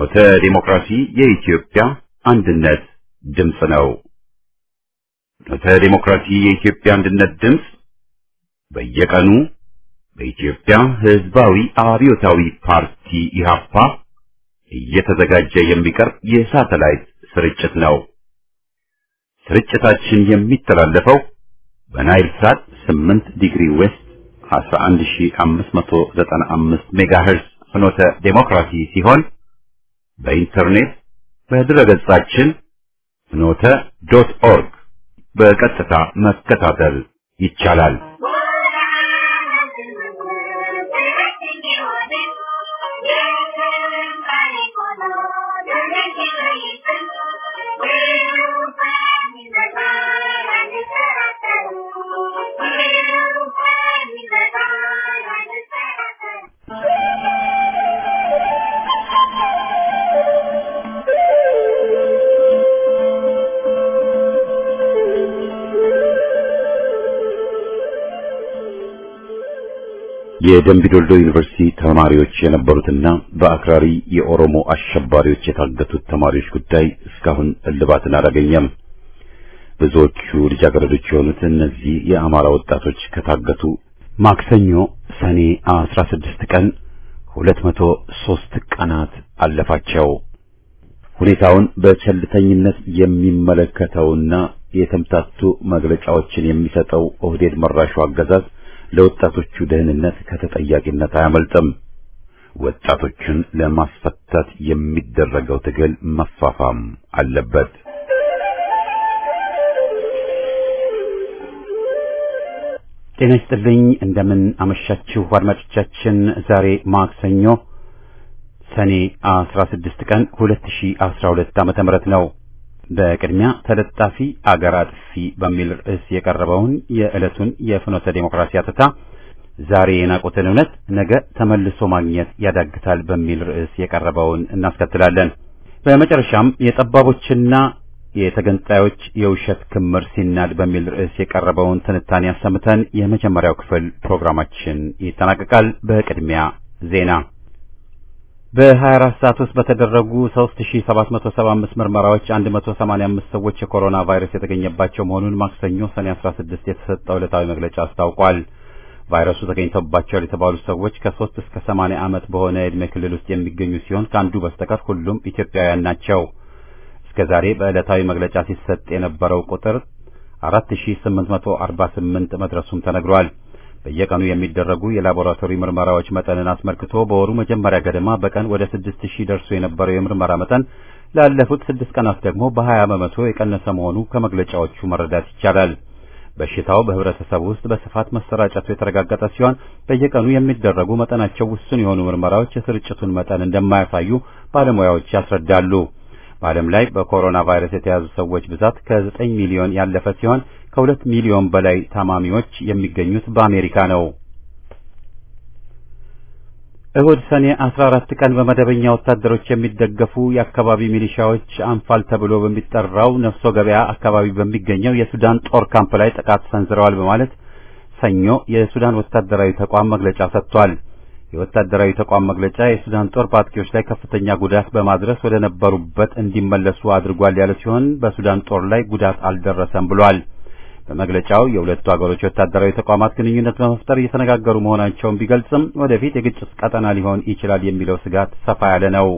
ፍኖተ ዲሞክራሲ የኢትዮጵያ አንድነት ድምፅ ነው። ፍኖተ ዲሞክራሲ የኢትዮጵያ አንድነት ድምፅ በየቀኑ በኢትዮጵያ ሕዝባዊ አብዮታዊ ፓርቲ ኢህአፓ እየተዘጋጀ የሚቀርብ የሳተላይት ስርጭት ነው። ስርጭታችን የሚተላለፈው በናይል ሳት 8 ዲግሪ ዌስት 11595 ሜጋሄርዝ ፍኖተ ዲሞክራሲ ሲሆን በኢንተርኔት በድረገጻችን ፍኖተ.ኦርግ በቀጥታ መከታተል ይቻላል። የደምቢዶልዶ ዩኒቨርሲቲ ተማሪዎች የነበሩትና በአክራሪ የኦሮሞ አሸባሪዎች የታገቱት ተማሪዎች ጉዳይ እስካሁን እልባትን አላገኘም። ብዙዎቹ ልጃገረዶች የሆኑት እነዚህ የአማራ ወጣቶች ከታገቱ ማክሰኞ ሰኔ 16 ቀን 203 ቀናት አለፋቸው። ሁኔታውን በቸልተኝነት የሚመለከተውና የተምታቱ መግለጫዎችን የሚሰጠው ኦህዴድ መራሹ አገዛዝ ለወጣቶቹ ደህንነት ከተጠያቂነት አያመልጥም። ወጣቶችን ለማስፈታት የሚደረገው ትግል መፋፋም አለበት። ጤና ይስጥልኝ፣ እንደምን አመሻችሁ አድማጮቻችን። ዛሬ ማክሰኞ ሰኔ 16 ቀን 2012 ዓመተ ምህረት ነው። በቅድሚያ ተለጣፊ አገር አጥፊ በሚል ርዕስ የቀረበውን የዕለቱን የፍኖተ ዲሞክራሲ አተታ ዛሬ የናቁትን እውነት ነገ ተመልሶ ማግኘት ያዳግታል በሚል ርዕስ የቀረበውን እናስከትላለን። በመጨረሻም የጠባቦችና የተገንጣዮች የውሸት ክምር ሲናድ በሚል ርዕስ የቀረበውን ትንታኔ አሰምተን የመጀመሪያው ክፍል ፕሮግራማችን ይጠናቀቃል። በቅድሚያ ዜና። በ24 ሰዓት ውስጥ በተደረጉ 3775 ምርመራዎች 185 ሰዎች የኮሮና ቫይረስ የተገኘባቸው መሆኑን ማክሰኞ ሰኔ 16 የተሰጠው ዕለታዊ መግለጫ አስታውቋል። ቫይረሱ ተገኝቶባቸዋል የተባሉ ሰዎች ከ3 እስከ 80 ዓመት በሆነ የዕድሜ ክልል ውስጥ የሚገኙ ሲሆን ከአንዱ በስተቀር ሁሉም ኢትዮጵያውያን ናቸው። እስከዛሬ በዕለታዊ መግለጫ ሲሰጥ የነበረው ቁጥር 4848 መድረሱም ተነግሯል። በየቀኑ የሚደረጉ የላቦራቶሪ ምርመራዎች መጠንን አስመልክቶ በወሩ መጀመሪያ ገደማ በቀን ወደ 6000 ደርሶ የነበረው የምርመራ መጠን ላለፉት 6 ቀናት ደግሞ በ20 በመቶ የቀነሰ መሆኑ ከመግለጫዎቹ መረዳት ይቻላል። በሽታው በህብረተሰቡ ውስጥ በስፋት መሰራጨቱ የተረጋገጠ ሲሆን በየቀኑ የሚደረጉ መጠናቸው ውስን የሆኑ ምርመራዎች የስርጭቱን መጠን እንደማያሳዩ ባለሙያዎች ያስረዳሉ። በዓለም ላይ በኮሮና ቫይረስ የተያዙ ሰዎች ብዛት ከ9 ሚሊዮን ያለፈ ሲሆን ከ2 ሚሊዮን በላይ ታማሚዎች የሚገኙት በአሜሪካ ነው። እሁድ ሰኔ 14 ቀን በመደበኛ ወታደሮች የሚደገፉ የአካባቢ ሚሊሻዎች አንፋል ተብሎ በሚጠራው ነፍሶ ገበያ አካባቢ በሚገኘው የሱዳን ጦር ካምፕ ላይ ጥቃት ሰንዝረዋል በማለት ሰኞ የሱዳን ወታደራዊ ተቋም መግለጫ ሰጥቷል። የወታደራዊ ተቋም መግለጫ የሱዳን ጦር በአጥቂዎች ላይ ከፍተኛ ጉዳት በማድረስ ወደ ነበሩበት እንዲመለሱ አድርጓል ያለ ሲሆን በሱዳን ጦር ላይ ጉዳት አልደረሰም ብሏል። በመግለጫው የሁለቱ ሀገሮች ወታደራዊ ተቋማት ግንኙነት በመፍጠር እየተነጋገሩ መሆናቸውን ቢገልጽም ወደፊት የግጭት ቀጠና ሊሆን ይችላል የሚለው ስጋት ሰፋ ያለ ነው።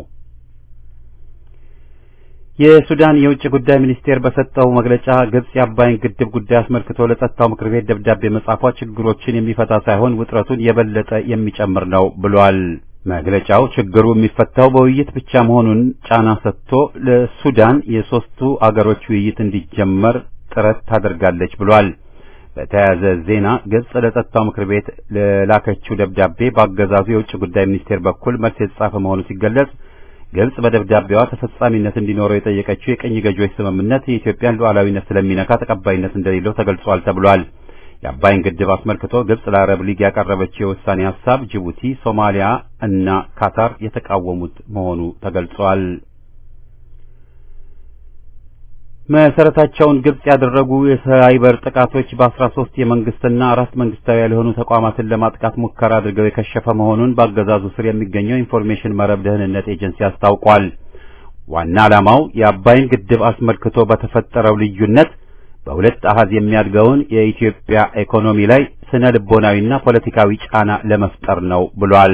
የሱዳን የውጭ ጉዳይ ሚኒስቴር በሰጠው መግለጫ ግብጽ የአባይን ግድብ ጉዳይ አስመልክቶ ለጸጥታው ምክር ቤት ደብዳቤ መጻፏ ችግሮችን የሚፈታ ሳይሆን ውጥረቱን የበለጠ የሚጨምር ነው ብሏል። መግለጫው ችግሩ የሚፈታው በውይይት ብቻ መሆኑን ጫና ሰጥቶ ለሱዳን የሶስቱ አገሮች ውይይት እንዲጀመር ጥረት ታደርጋለች ብሏል። በተያያዘ ዜና ግብጽ ለጸጥታው ምክር ቤት ለላከችው ደብዳቤ በአገዛዙ የውጭ ጉዳይ ሚኒስቴር በኩል መልስ የተጻፈ መሆኑ ሲገለጽ ግብጽ በደብዳቤዋ ተፈጻሚነት እንዲኖረው የጠየቀችው የቅኝ ገዢዎች ስምምነት የኢትዮጵያን ሉዓላዊነት ስለሚነካ ተቀባይነት እንደሌለው ተገልጿል ተብሏል። የአባይን ግድብ አስመልክቶ ግብጽ ለአረብ ሊግ ያቀረበችው የውሳኔ ሐሳብ ጅቡቲ፣ ሶማሊያ እና ካታር የተቃወሙት መሆኑ ተገልጿል። መሰረታቸውን ግብጽ ያደረጉ የሳይበር ጥቃቶች በ13 የመንግስትና 4 መንግስታዊ ያልሆኑ ተቋማትን ለማጥቃት ሙከራ አድርገው የከሸፈ መሆኑን በአገዛዙ ስር የሚገኘው ኢንፎርሜሽን መረብ ደህንነት ኤጀንሲ አስታውቋል። ዋና ዓላማው የአባይን ግድብ አስመልክቶ በተፈጠረው ልዩነት በሁለት አሃዝ የሚያድገውን የኢትዮጵያ ኢኮኖሚ ላይ ስነ ልቦናዊና ፖለቲካዊ ጫና ለመፍጠር ነው ብሏል።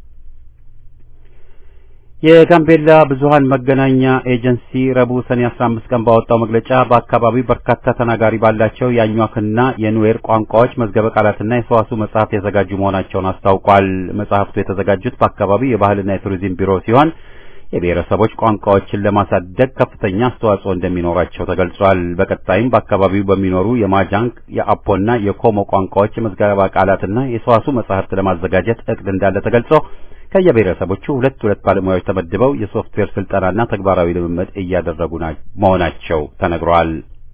የጋምቤላ ብዙሃን መገናኛ ኤጀንሲ ረቡዕ ሰኔ 15 ቀን ባወጣው መግለጫ በአካባቢው በርካታ ተናጋሪ ባላቸው የአኟክና የኑዌር ቋንቋዎች መዝገበ ቃላትና የሰዋስው መጽሐፍ የተዘጋጁ መሆናቸውን አስታውቋል። መጽሐፍቱ የተዘጋጁት በአካባቢው የባህልና የቱሪዝም ቢሮ ሲሆን የብሔረሰቦች ቋንቋዎችን ለማሳደግ ከፍተኛ አስተዋጽኦ እንደሚኖራቸው ተገልጿል። በቀጣይም በአካባቢው በሚኖሩ የማጃንግ፣ የአፖና የኮሞ ቋንቋዎች የመዝገበ ቃላትና የሰዋስው መጽሐፍት ለማዘጋጀት እቅድ እንዳለ ተገልጾ ከየብሔረሰቦቹ ሁለት ባለሙያዎች ተመድበው የሶፍትዌር ስልጠናና ተግባራዊ ልምምድ እያደረጉ መሆናቸው ተነግሯል።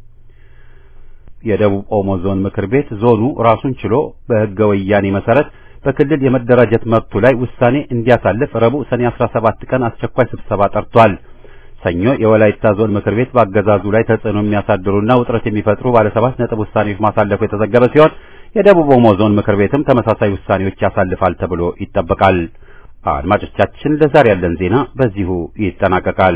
የደቡብ ኦሞ ዞን ምክር ቤት ዞኑ ራሱን ችሎ በሕገ ወያኔ መሰረት በክልል የመደራጀት መብቱ ላይ ውሳኔ እንዲያሳልፍ ረቡዕ ሰኔ 17 ቀን አስቸኳይ ስብሰባ ጠርቷል። ሰኞ የወላይታ ዞን ምክር ቤት በአገዛዙ ላይ ተጽዕኖ የሚያሳድሩና ውጥረት የሚፈጥሩ ባለ 7 ነጥብ ውሳኔዎች ማሳለፉ የተዘገበ ሲሆን የደቡብ ኦሞ ዞን ምክር ቤትም ተመሳሳይ ውሳኔዎች ያሳልፋል ተብሎ ይጠበቃል። አድማጮቻችን ለዛሬ ያለን ዜና በዚሁ ይጠናቀቃል።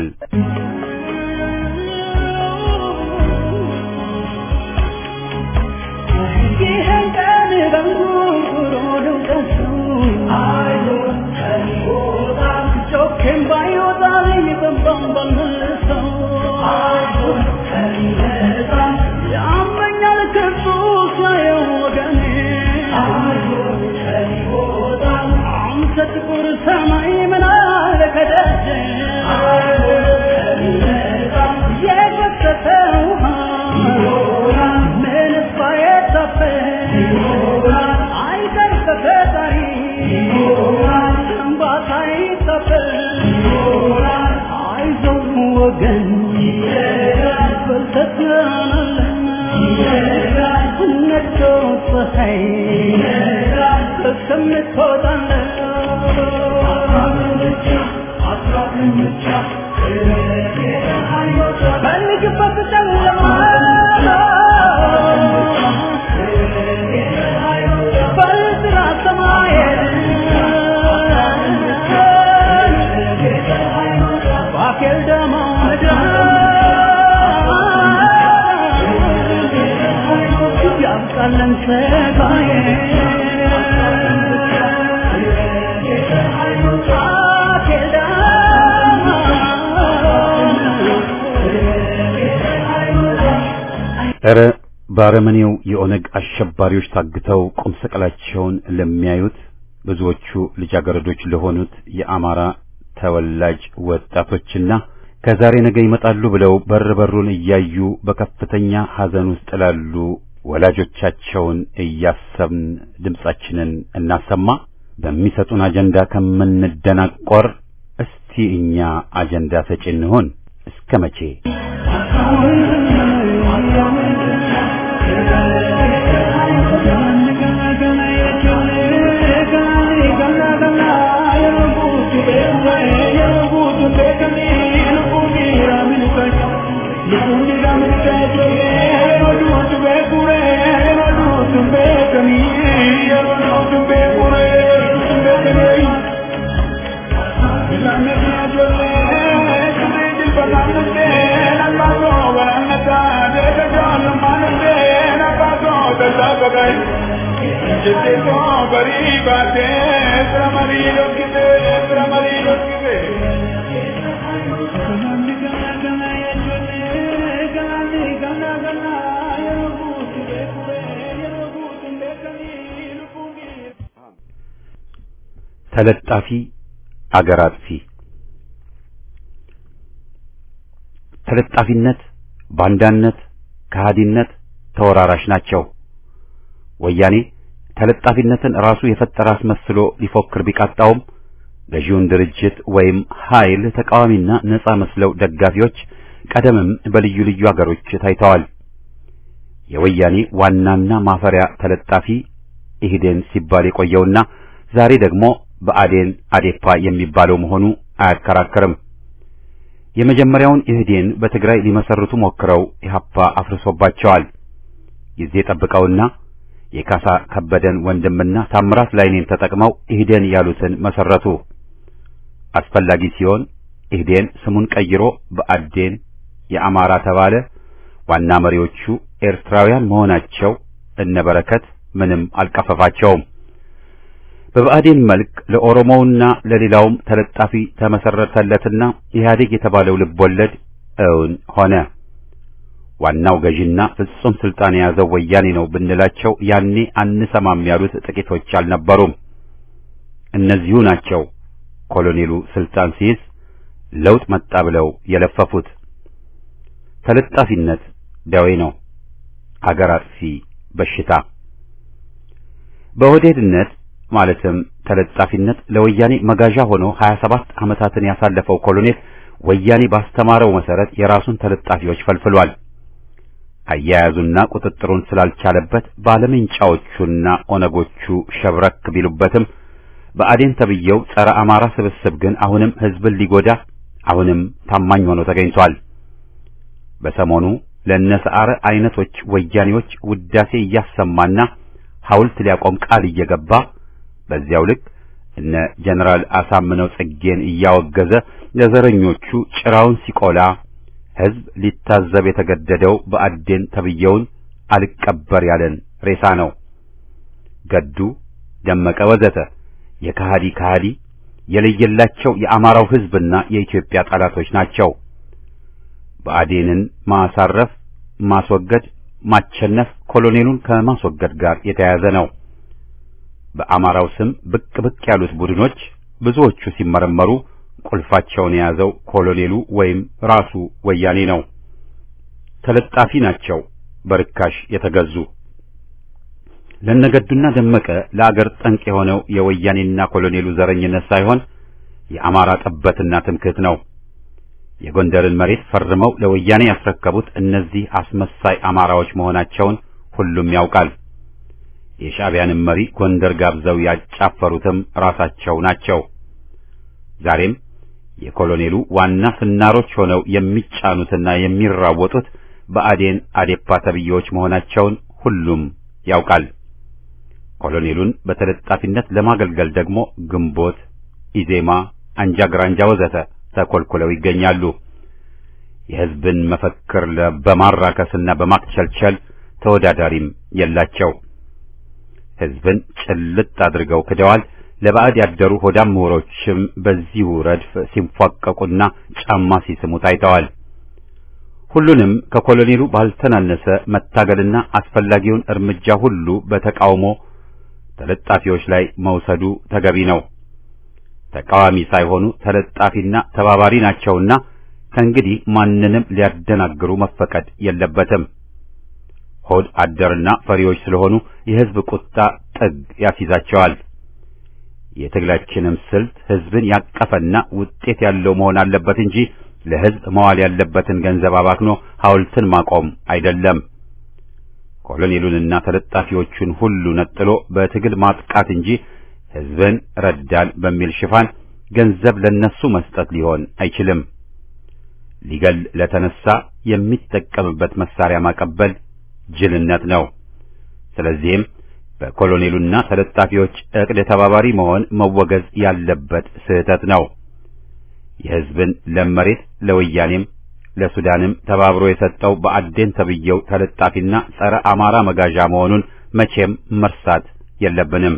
ባረመኔው የኦነግ አሸባሪዎች ታግተው ቁም ስቅላቸውን ለሚያዩት ብዙዎቹ ልጃገረዶች ለሆኑት የአማራ ተወላጅ ወጣቶችና ከዛሬ ነገ ይመጣሉ ብለው በሩን እያዩ በከፍተኛ ሐዘን ውስጥ ላሉ ወላጆቻቸውን እያሰብን ድምጻችንን እናሰማ። በሚሰጡን አጀንዳ ከምንደናቆር እስቲ እኛ አጀንዳ ሰጪ እንሆን። እስከ መቼ ተለጣፊ አገር አጥፊ። ተለጣፊነት፣ ባንዳነት፣ ከሃዲነት ተወራራሽ ናቸው። ወያኔ ተለጣፊነትን ራሱ የፈጠረ አስመስሎ ሊፎክር ቢቃጣውም ገዢውን ድርጅት ወይም ኃይል ተቃዋሚና ነጻ መስለው ደጋፊዎች ቀደምም በልዩ ልዩ አገሮች ታይተዋል። የወያኔ ዋናና ማፈሪያ ተለጣፊ ኢህዴን ሲባል የቆየውና ዛሬ ደግሞ በአዴን አዴፓ የሚባለው መሆኑ አያከራከርም። የመጀመሪያውን ኢህዴን በትግራይ ሊመሰርቱ ሞክረው ኢህአፓ አፍርሶባቸዋል። ጊዜ ጠብቀውና የካሳ ከበደን ወንድምና ታምራት ላይኔን ተጠቅመው ኢህዴን ያሉትን መሰረቱ። አስፈላጊ ሲሆን ኢህዴን ስሙን ቀይሮ በአዴን የአማራ ተባለ። ዋና መሪዎቹ ኤርትራውያን መሆናቸው እነበረከት ምንም አልቀፈፋቸውም። በብአዴን መልክ ለኦሮሞውና ለሌላውም ተለጣፊ ተመሰረተለትና ኢህአዴግ የተባለው ልቦለድ እውን ሆነ። ዋናው ገዢና ፍጹም ስልጣን የያዘው ወያኔ ነው ብንላቸው ያኔ አንሰማም ያሉት ጥቂቶች አልነበሩም። እነዚሁ ናቸው ኮሎኔሉ ስልጣን ሲይዝ ለውጥ መጣ ብለው የለፈፉት። ተለጣፊነት ደዌ ነው፣ አገር አጥፊ በሽታ። በወዴድነት ማለትም ተለጣፊነት ለወያኔ መጋዣ ሆኖ 27 ዓመታትን ያሳለፈው ኮሎኔል ወያኔ ባስተማረው መሰረት የራሱን ተለጣፊዎች ፈልፍሏል። አያያዙና ቁጥጥሩን ስላልቻለበት ባለምንጫዎቹና ኦነጎቹ ሸብረክ ቢሉበትም በአዴን ተብየው ጸረ አማራ ስብስብ ግን አሁንም ህዝብን ሊጎዳ አሁንም ታማኝ ሆኖ ተገኝቷል። በሰሞኑ ለነሰዓረ አይነቶች ወያኔዎች ውዳሴ እያሰማና ሐውልት ሊያቆም ቃል እየገባ በዚያው ልክ እነ ጀነራል አሳምነው ጽጌን እያወገዘ ለዘረኞቹ ጭራውን ሲቆላ ህዝብ ሊታዘብ የተገደደው በአዴን ተብየውን አልቀበር ያለን ሬሳ ነው። ገዱ ደመቀ ወዘተ የካሃዲ ካሃዲ የለየላቸው የአማራው ህዝብና የኢትዮጵያ ጠላቶች ናቸው። በአዴንን ማሳረፍ፣ ማስወገድ፣ ማቸነፍ ኮሎኔሉን ከማስወገድ ጋር የተያያዘ ነው። በአማራው ስም ብቅ ብቅ ያሉት ቡድኖች ብዙዎቹ ሲመረመሩ ቁልፋቸውን የያዘው ኮሎኔሉ ወይም ራሱ ወያኔ ነው። ተለጣፊ ናቸው በርካሽ የተገዙ። ለነገዱና ደመቀ ለአገር ጠንቅ የሆነው የወያኔና ኮሎኔሉ ዘረኝነት ሳይሆን የአማራ ጠበትና ትምክህት ነው። የጎንደርን መሬት ፈርመው ለወያኔ ያስረከቡት እነዚህ አስመሳይ አማራዎች መሆናቸውን ሁሉም ያውቃል። የሻዕቢያንም መሪ ጎንደር ጋብዘው ያጫፈሩትም ራሳቸው ናቸው። ዛሬም የኮሎኔሉ ዋና ስናሮች ሆነው የሚጫኑትና የሚራወጡት በአዴን አዴፓ ተብዬዎች መሆናቸውን ሁሉም ያውቃል። ኮሎኔሉን በተለጣፊነት ለማገልገል ደግሞ ግንቦት፣ ኢዜማ፣ አንጃ ግራንጃ ወዘተ ተኮልኩለው ይገኛሉ። የህዝብን መፈክር በማራከስና በማክቸልቸል ተወዳዳሪም የላቸው። ህዝብን ጭልጥ አድርገው ክደዋል። ለባዕድ ያደሩ ሆዳም ምሁሮችም በዚሁ ረድፍ ሲንፏቀቁና ጫማ ሲስሙ ታይተዋል። ሁሉንም ከኮሎኔሉ ባልተናነሰ መታገልና አስፈላጊውን እርምጃ ሁሉ በተቃውሞ ተለጣፊዎች ላይ መውሰዱ ተገቢ ነው። ተቃዋሚ ሳይሆኑ ተለጣፊና ተባባሪ ናቸውና ከእንግዲህ ማንንም ሊያደናግሩ መፈቀድ የለበትም። ሆድ አደርና ፈሪዎች ስለሆኑ የህዝብ ቁጣ ጥግ ያስይዛቸዋል። የትግላችንም ስልት ህዝብን ያቀፈና ውጤት ያለው መሆን አለበት እንጂ ለህዝብ መዋል ያለበትን ገንዘብ አባክኖ ሐውልትን ማቆም አይደለም። ኮሎኔሉንና ተለጣፊዎቹን ሁሉ ነጥሎ በትግል ማጥቃት እንጂ ህዝብን ረዳን በሚል ሽፋን ገንዘብ ለነሱ መስጠት ሊሆን አይችልም። ሊገል ለተነሳ የሚጠቀምበት መሳሪያ ማቀበል ጅልነት ነው። ስለዚህም በኮሎኔሉና ተለጣፊዎች እቅድ ተባባሪ መሆን መወገዝ ያለበት ስህተት ነው። የህዝብን ለመሬት ለወያኔም ለሱዳንም ተባብሮ የሰጠው በአዴን ተብየው ተለጣፊና ጸረ አማራ መጋዣ መሆኑን መቼም መርሳት የለብንም።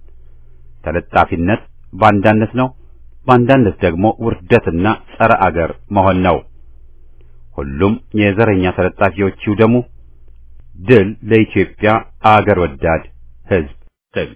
ተለጣፊነት ባንዳነት ነው። ባንዳነት ደግሞ ውርደትና ጸረ አገር መሆን ነው። ሁሉም የዘረኛ ተለጣፊዎች ይውደሙ። ድል ለኢትዮጵያ አገር ወዳድ ህዝብ ትግል።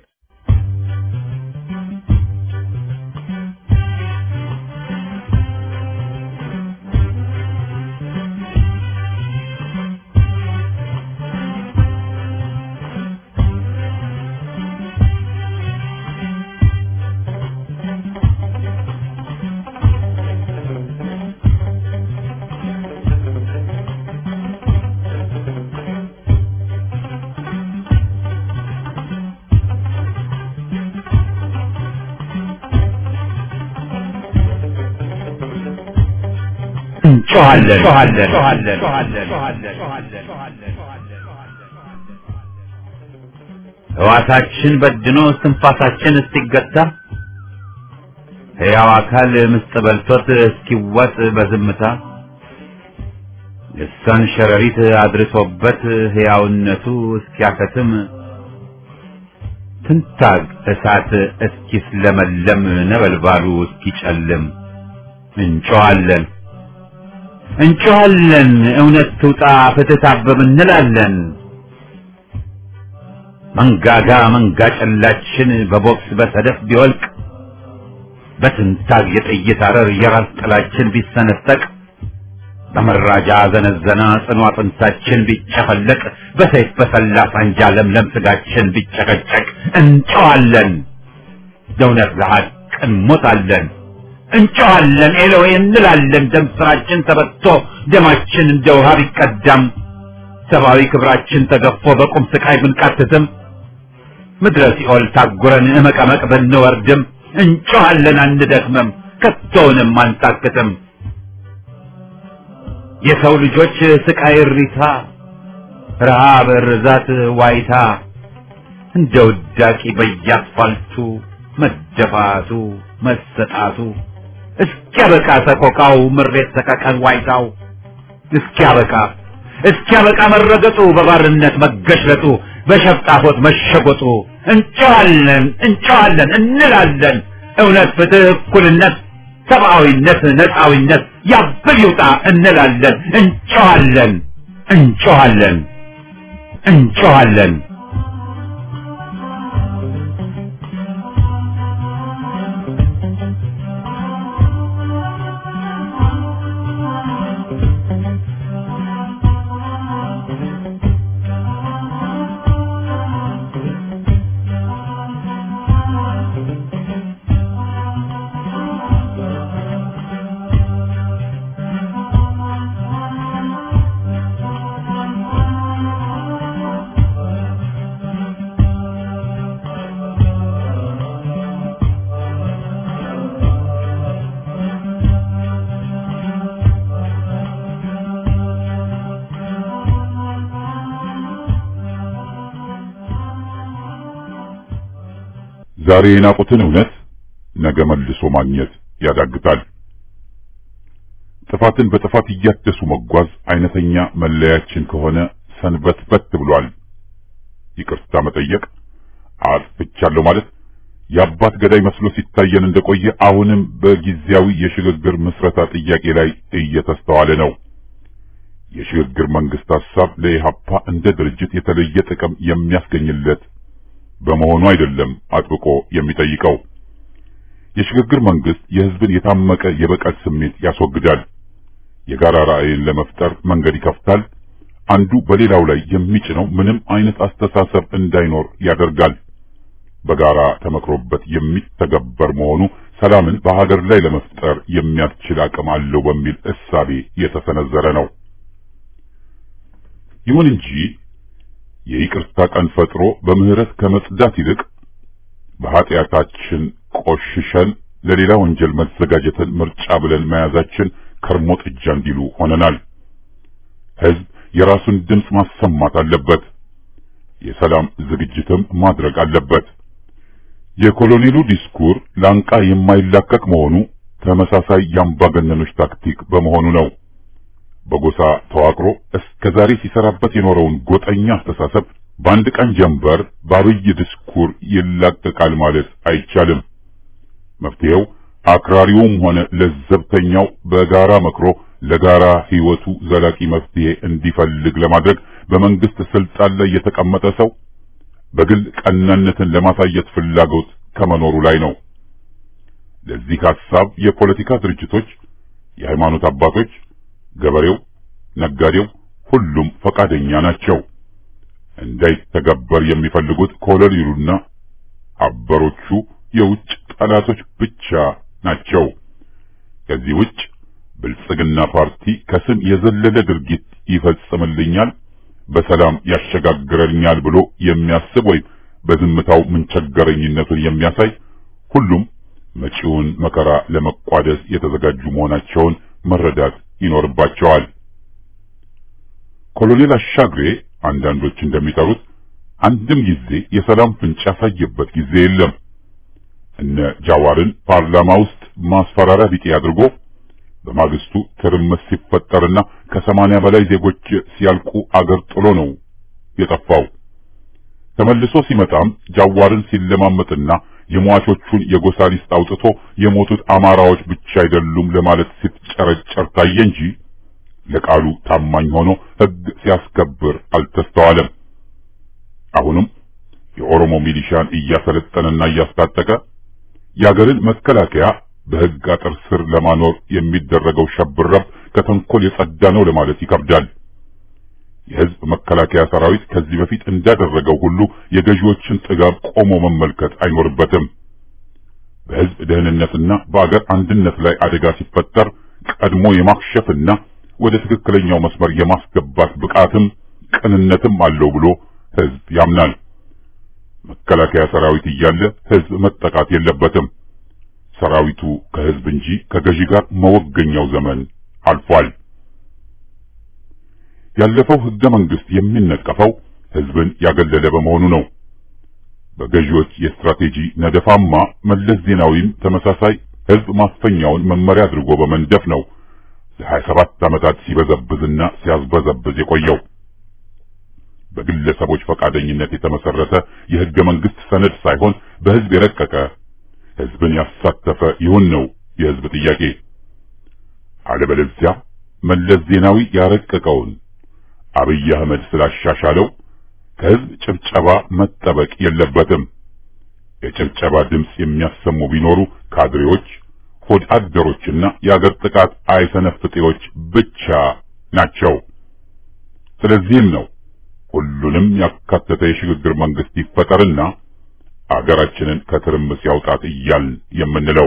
እንጮሃለን። ሕዋሳችን በድኖ እስትንፋሳችን እስኪገታ ሕያው አካል ምስጥ በልቶት እስኪዋጥ በዝምታ ልሳን ሸረሪት አድርሶበት ሕያውነቱ እስኪያከትም ትንታግ እሳት እስኪስለመለም ነበልባሉ እስኪጨልም እንጮሃለን እውነት ትውጣ ፍትህ ታብብ እንላለን። መንጋጋ መንጋ ጨላችን በቦክስ በሰደፍ ቢወልቅ በትንታግ የጥይት አረር የራስ ጥላችን ቢሰነጠቅ በመራጃ ዘነዘና ጽኑ አጥንታችን ቢጨፈለቅ በሰይፍ በሰላ ሳንጃ ለምለም ስጋችን ቢጨቀጨቅ እንጮሃለን ለእውነት ለሐቅ እንሞታለን። እንጮሃለን ኤሎሄ እንላለን። ደም ስራችን ተበቶ ደማችን እንደ ውሃ ቢቀዳም ሰብአዊ ክብራችን ተገፎ በቁም ስቃይ ብንቃትትም ምድረ ሲኦል ታጉረን እመቀመቅ ብንወርድም እንጮሃለን አንደክምም ከቶውንም አንታክትም። የሰው ልጆች ስቃይ እሪታ ረሃብ ርዛት ዋይታ እንደ ውዳቂ በየአስፋልቱ መደፋቱ መሰጣቱ እስኪያበቃ ሰቆቃው ምሬት ሰቀቀን ዋይታው እስኪያበቃ መረገጡ በባርነት መገሽለጡ በሸፍጣፎት መሸጎጡ እንጮሃለን እንላለን። እውነት ፍትህ እኩልነት ሰብአዊነት ነፃዊነት ያብል ይውጣ እንላለን። እንጮሃለን ዛሬ የናቁትን እውነት ነገ መልሶ ማግኘት ያዳግታል። ጥፋትን በጥፋት እያደሱ መጓዝ አይነተኛ መለያችን ከሆነ ሰንበትበት ብሏል። ይቅርታ መጠየቅ፣ አጥፍቻለሁ ማለት የአባት ገዳይ መስሎ ሲታየን እንደቆየ አሁንም በጊዜያዊ የሽግግር ምስረታ ጥያቄ ላይ እየተስተዋለ ነው። የሽግግር መንግስት ሐሳብ ለኢህአፓ እንደ ድርጅት የተለየ ጥቅም የሚያስገኝለት በመሆኑ አይደለም አጥብቆ የሚጠይቀው። የሽግግር መንግስት የህዝብን የታመቀ የበቀል ስሜት ያስወግዳል። የጋራ ራዕይን ለመፍጠር መንገድ ይከፍታል። አንዱ በሌላው ላይ የሚጭነው ምንም አይነት አስተሳሰብ እንዳይኖር ያደርጋል። በጋራ ተመክሮበት የሚተገበር መሆኑ ሰላምን በሀገር ላይ ለመፍጠር የሚያስችል አቅም አለው በሚል እሳቤ የተሰነዘረ ነው። ይሁን እንጂ የይቅርታ ቀን ፈጥሮ በምህረት ከመጽዳት ይልቅ በኃጢአታችን ቆሽሸን ለሌላ ወንጀል መዘጋጀትን ምርጫ ብለን መያዛችን ከርሞ ጥጃ እንዲሉ ሆነናል። ህዝብ የራሱን ድምፅ ማሰማት አለበት። የሰላም ዝግጅትም ማድረግ አለበት። የኮሎኔሉ ዲስኩር ላንቃ የማይላቀቅ መሆኑ ተመሳሳይ የአምባገነኖች ታክቲክ በመሆኑ ነው። በጎሳ ተዋቅሮ እስከዛሬ ሲሰራበት የኖረውን ጎጠኛ አስተሳሰብ በአንድ ቀን ጀንበር በአብይ ዲስኩር ይላቀቃል ማለት አይቻልም። መፍትሄው አክራሪውም ሆነ ለዘብተኛው በጋራ መክሮ ለጋራ ህይወቱ ዘላቂ መፍትሄ እንዲፈልግ ለማድረግ በመንግስት ስልጣን ላይ የተቀመጠ ሰው በግል ቀናነትን ለማሳየት ፍላጎት ከመኖሩ ላይ ነው። ለዚህ ሐሳብ የፖለቲካ ድርጅቶች፣ የሃይማኖት አባቶች፣ ገበሬው፣ ነጋዴው ሁሉም ፈቃደኛ ናቸው። እንዳይተገበር የሚፈልጉት ኮሎኔሉና አበሮቹ የውጭ ጠላቶች ብቻ ናቸው። ከዚህ ውጭ ብልጽግና ፓርቲ ከስም የዘለለ ድርጊት ይፈጽምልኛል፣ በሰላም ያሸጋግረኛል ብሎ የሚያስብ ወይም በዝምታው ምንቸገረኝነቱን የሚያሳይ ሁሉም መጪውን መከራ ለመቋደስ የተዘጋጁ መሆናቸውን መረዳት ይኖርባቸዋል። ኮሎኔል አሻግሬ አንዳንዶች እንደሚጠሩት አንድም ጊዜ የሰላም ፍንጭ ያሳየበት ጊዜ የለም። እነ ጃዋርን ፓርላማ ውስጥ ማስፈራሪያ ቢጤ አድርጎ በማግስቱ ትርምስ ሲፈጠርና ከ80 በላይ ዜጎች ሲያልቁ አገር ጥሎ ነው የጠፋው። ተመልሶ ሲመጣም ጃዋርን ሲለማመጥና የሟቾቹን የጎሳ ሊስት አውጥቶ የሞቱት አማራዎች ብቻ አይደሉም ለማለት ሲጨረጨር ታየ እንጂ ለቃሉ ታማኝ ሆኖ ሕግ ሲያስከብር አልተስተዋለም። አሁንም የኦሮሞ ሚሊሻን እያሰለጠነና እያስታጠቀ የአገርን መከላከያ በሕግ አጥር ስር ለማኖር የሚደረገው ሸብረብ ከተንኮል የጸዳ ነው ለማለት ይከብዳል። የሕዝብ መከላከያ ሰራዊት ከዚህ በፊት እንዳደረገው ሁሉ የገዢዎችን ጥጋብ ቆሞ መመልከት አይኖርበትም። በሕዝብ ደህንነትና በአገር አንድነት ላይ አደጋ ሲፈጠር ቀድሞ የማክሸፍና ወደ ትክክለኛው መስመር የማስገባት ብቃትም ቅንነትም አለው ብሎ ሕዝብ ያምናል። መከላከያ ሰራዊት እያለ ሕዝብ መጠቃት የለበትም። ሰራዊቱ ከሕዝብ እንጂ ከገዢ ጋር መወገኛው ዘመን አልፏል። ያለፈው ሕገ መንግስት የሚነቀፈው ሕዝብን ያገለለ በመሆኑ ነው። በገዢዎች የስትራቴጂ ነደፋማ መለስ ዜናዊም ተመሳሳይ ሕዝብ ማስፈኛውን መመሪያ አድርጎ በመንደፍ ነው ለ27 ዓመታት ሲበዘብዝና ሲያዝበዘብዝ የቆየው። በግለሰቦች ፈቃደኝነት የተመሰረተ የሕገ መንግስት ሰነድ ሳይሆን በሕዝብ የረቀቀ ሕዝብን ያሳተፈ ይሁን ነው የሕዝብ ጥያቄ። አለበለዚያ መለስ ዜናዊ ያረቀቀውን አብይ አህመድ ስላሻሻለው ከሕዝብ ጭብጨባ መጠበቅ የለበትም። የጭብጨባ ድምፅ የሚያሰሙ ቢኖሩ ካድሬዎች፣ ሆድ አደሮችና የአገር ጥቃት አይሰነፍጤዎች ብቻ ናቸው። ስለዚህም ነው ሁሉንም ያካተተ የሽግግር መንግስት ይፈጠርና አገራችንን ከትርምስ ያውጣት እያልን የምንለው።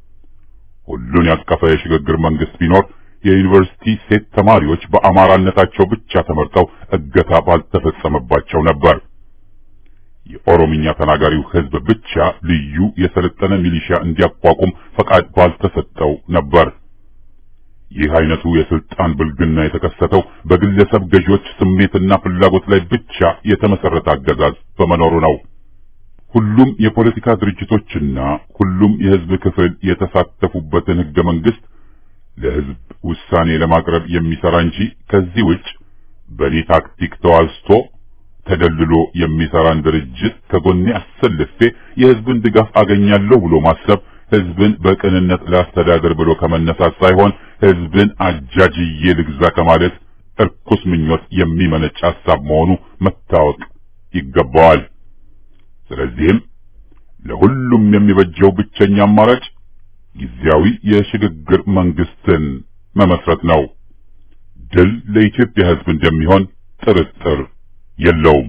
ሁሉን ያቀፈ የሽግግር መንግስት ቢኖር የዩኒቨርሲቲ ሴት ተማሪዎች በአማራነታቸው ብቻ ተመርጠው እገታ ባልተፈጸመባቸው ነበር። የኦሮምኛ ተናጋሪው ሕዝብ ብቻ ልዩ የሰለጠነ ሚሊሻ እንዲያቋቁም ፈቃድ ባልተሰጠው ነበር። ይህ አይነቱ የስልጣን ብልግና የተከሰተው በግለሰብ ገዢዎች ስሜትና ፍላጎት ላይ ብቻ የተመሰረተ አገዛዝ በመኖሩ ነው። ሁሉም የፖለቲካ ድርጅቶችና ሁሉም የሕዝብ ክፍል የተሳተፉበትን ሕገ መንግስት ለሕዝብ ውሳኔ ለማቅረብ የሚሰራ እንጂ ከዚህ ውጭ በኔ ታክቲክ ተዋዝቶ ተደልሎ የሚሰራን ድርጅት ከጎኔ አሰልፌ የሕዝብን ድጋፍ አገኛለሁ ብሎ ማሰብ ሕዝብን በቅንነት ላስተዳደር ብሎ ከመነሳት ሳይሆን ሕዝብን አጃጅዬ ልግዛ ከማለት እርኩስ ምኞት የሚመነጭ ሐሳብ መሆኑ መታወቅ ይገባዋል። ስለዚህም ለሁሉም የሚበጀው ብቸኛ አማራጭ ጊዜያዊ የሽግግር መንግስትን መመስረት ነው። ድል ለኢትዮጵያ ሕዝብ እንደሚሆን ጥርጥር የለውም።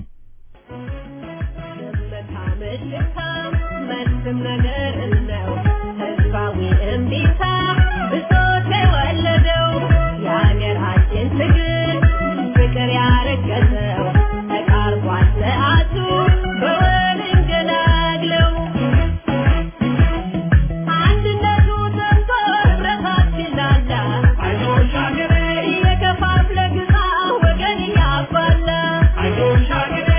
I don't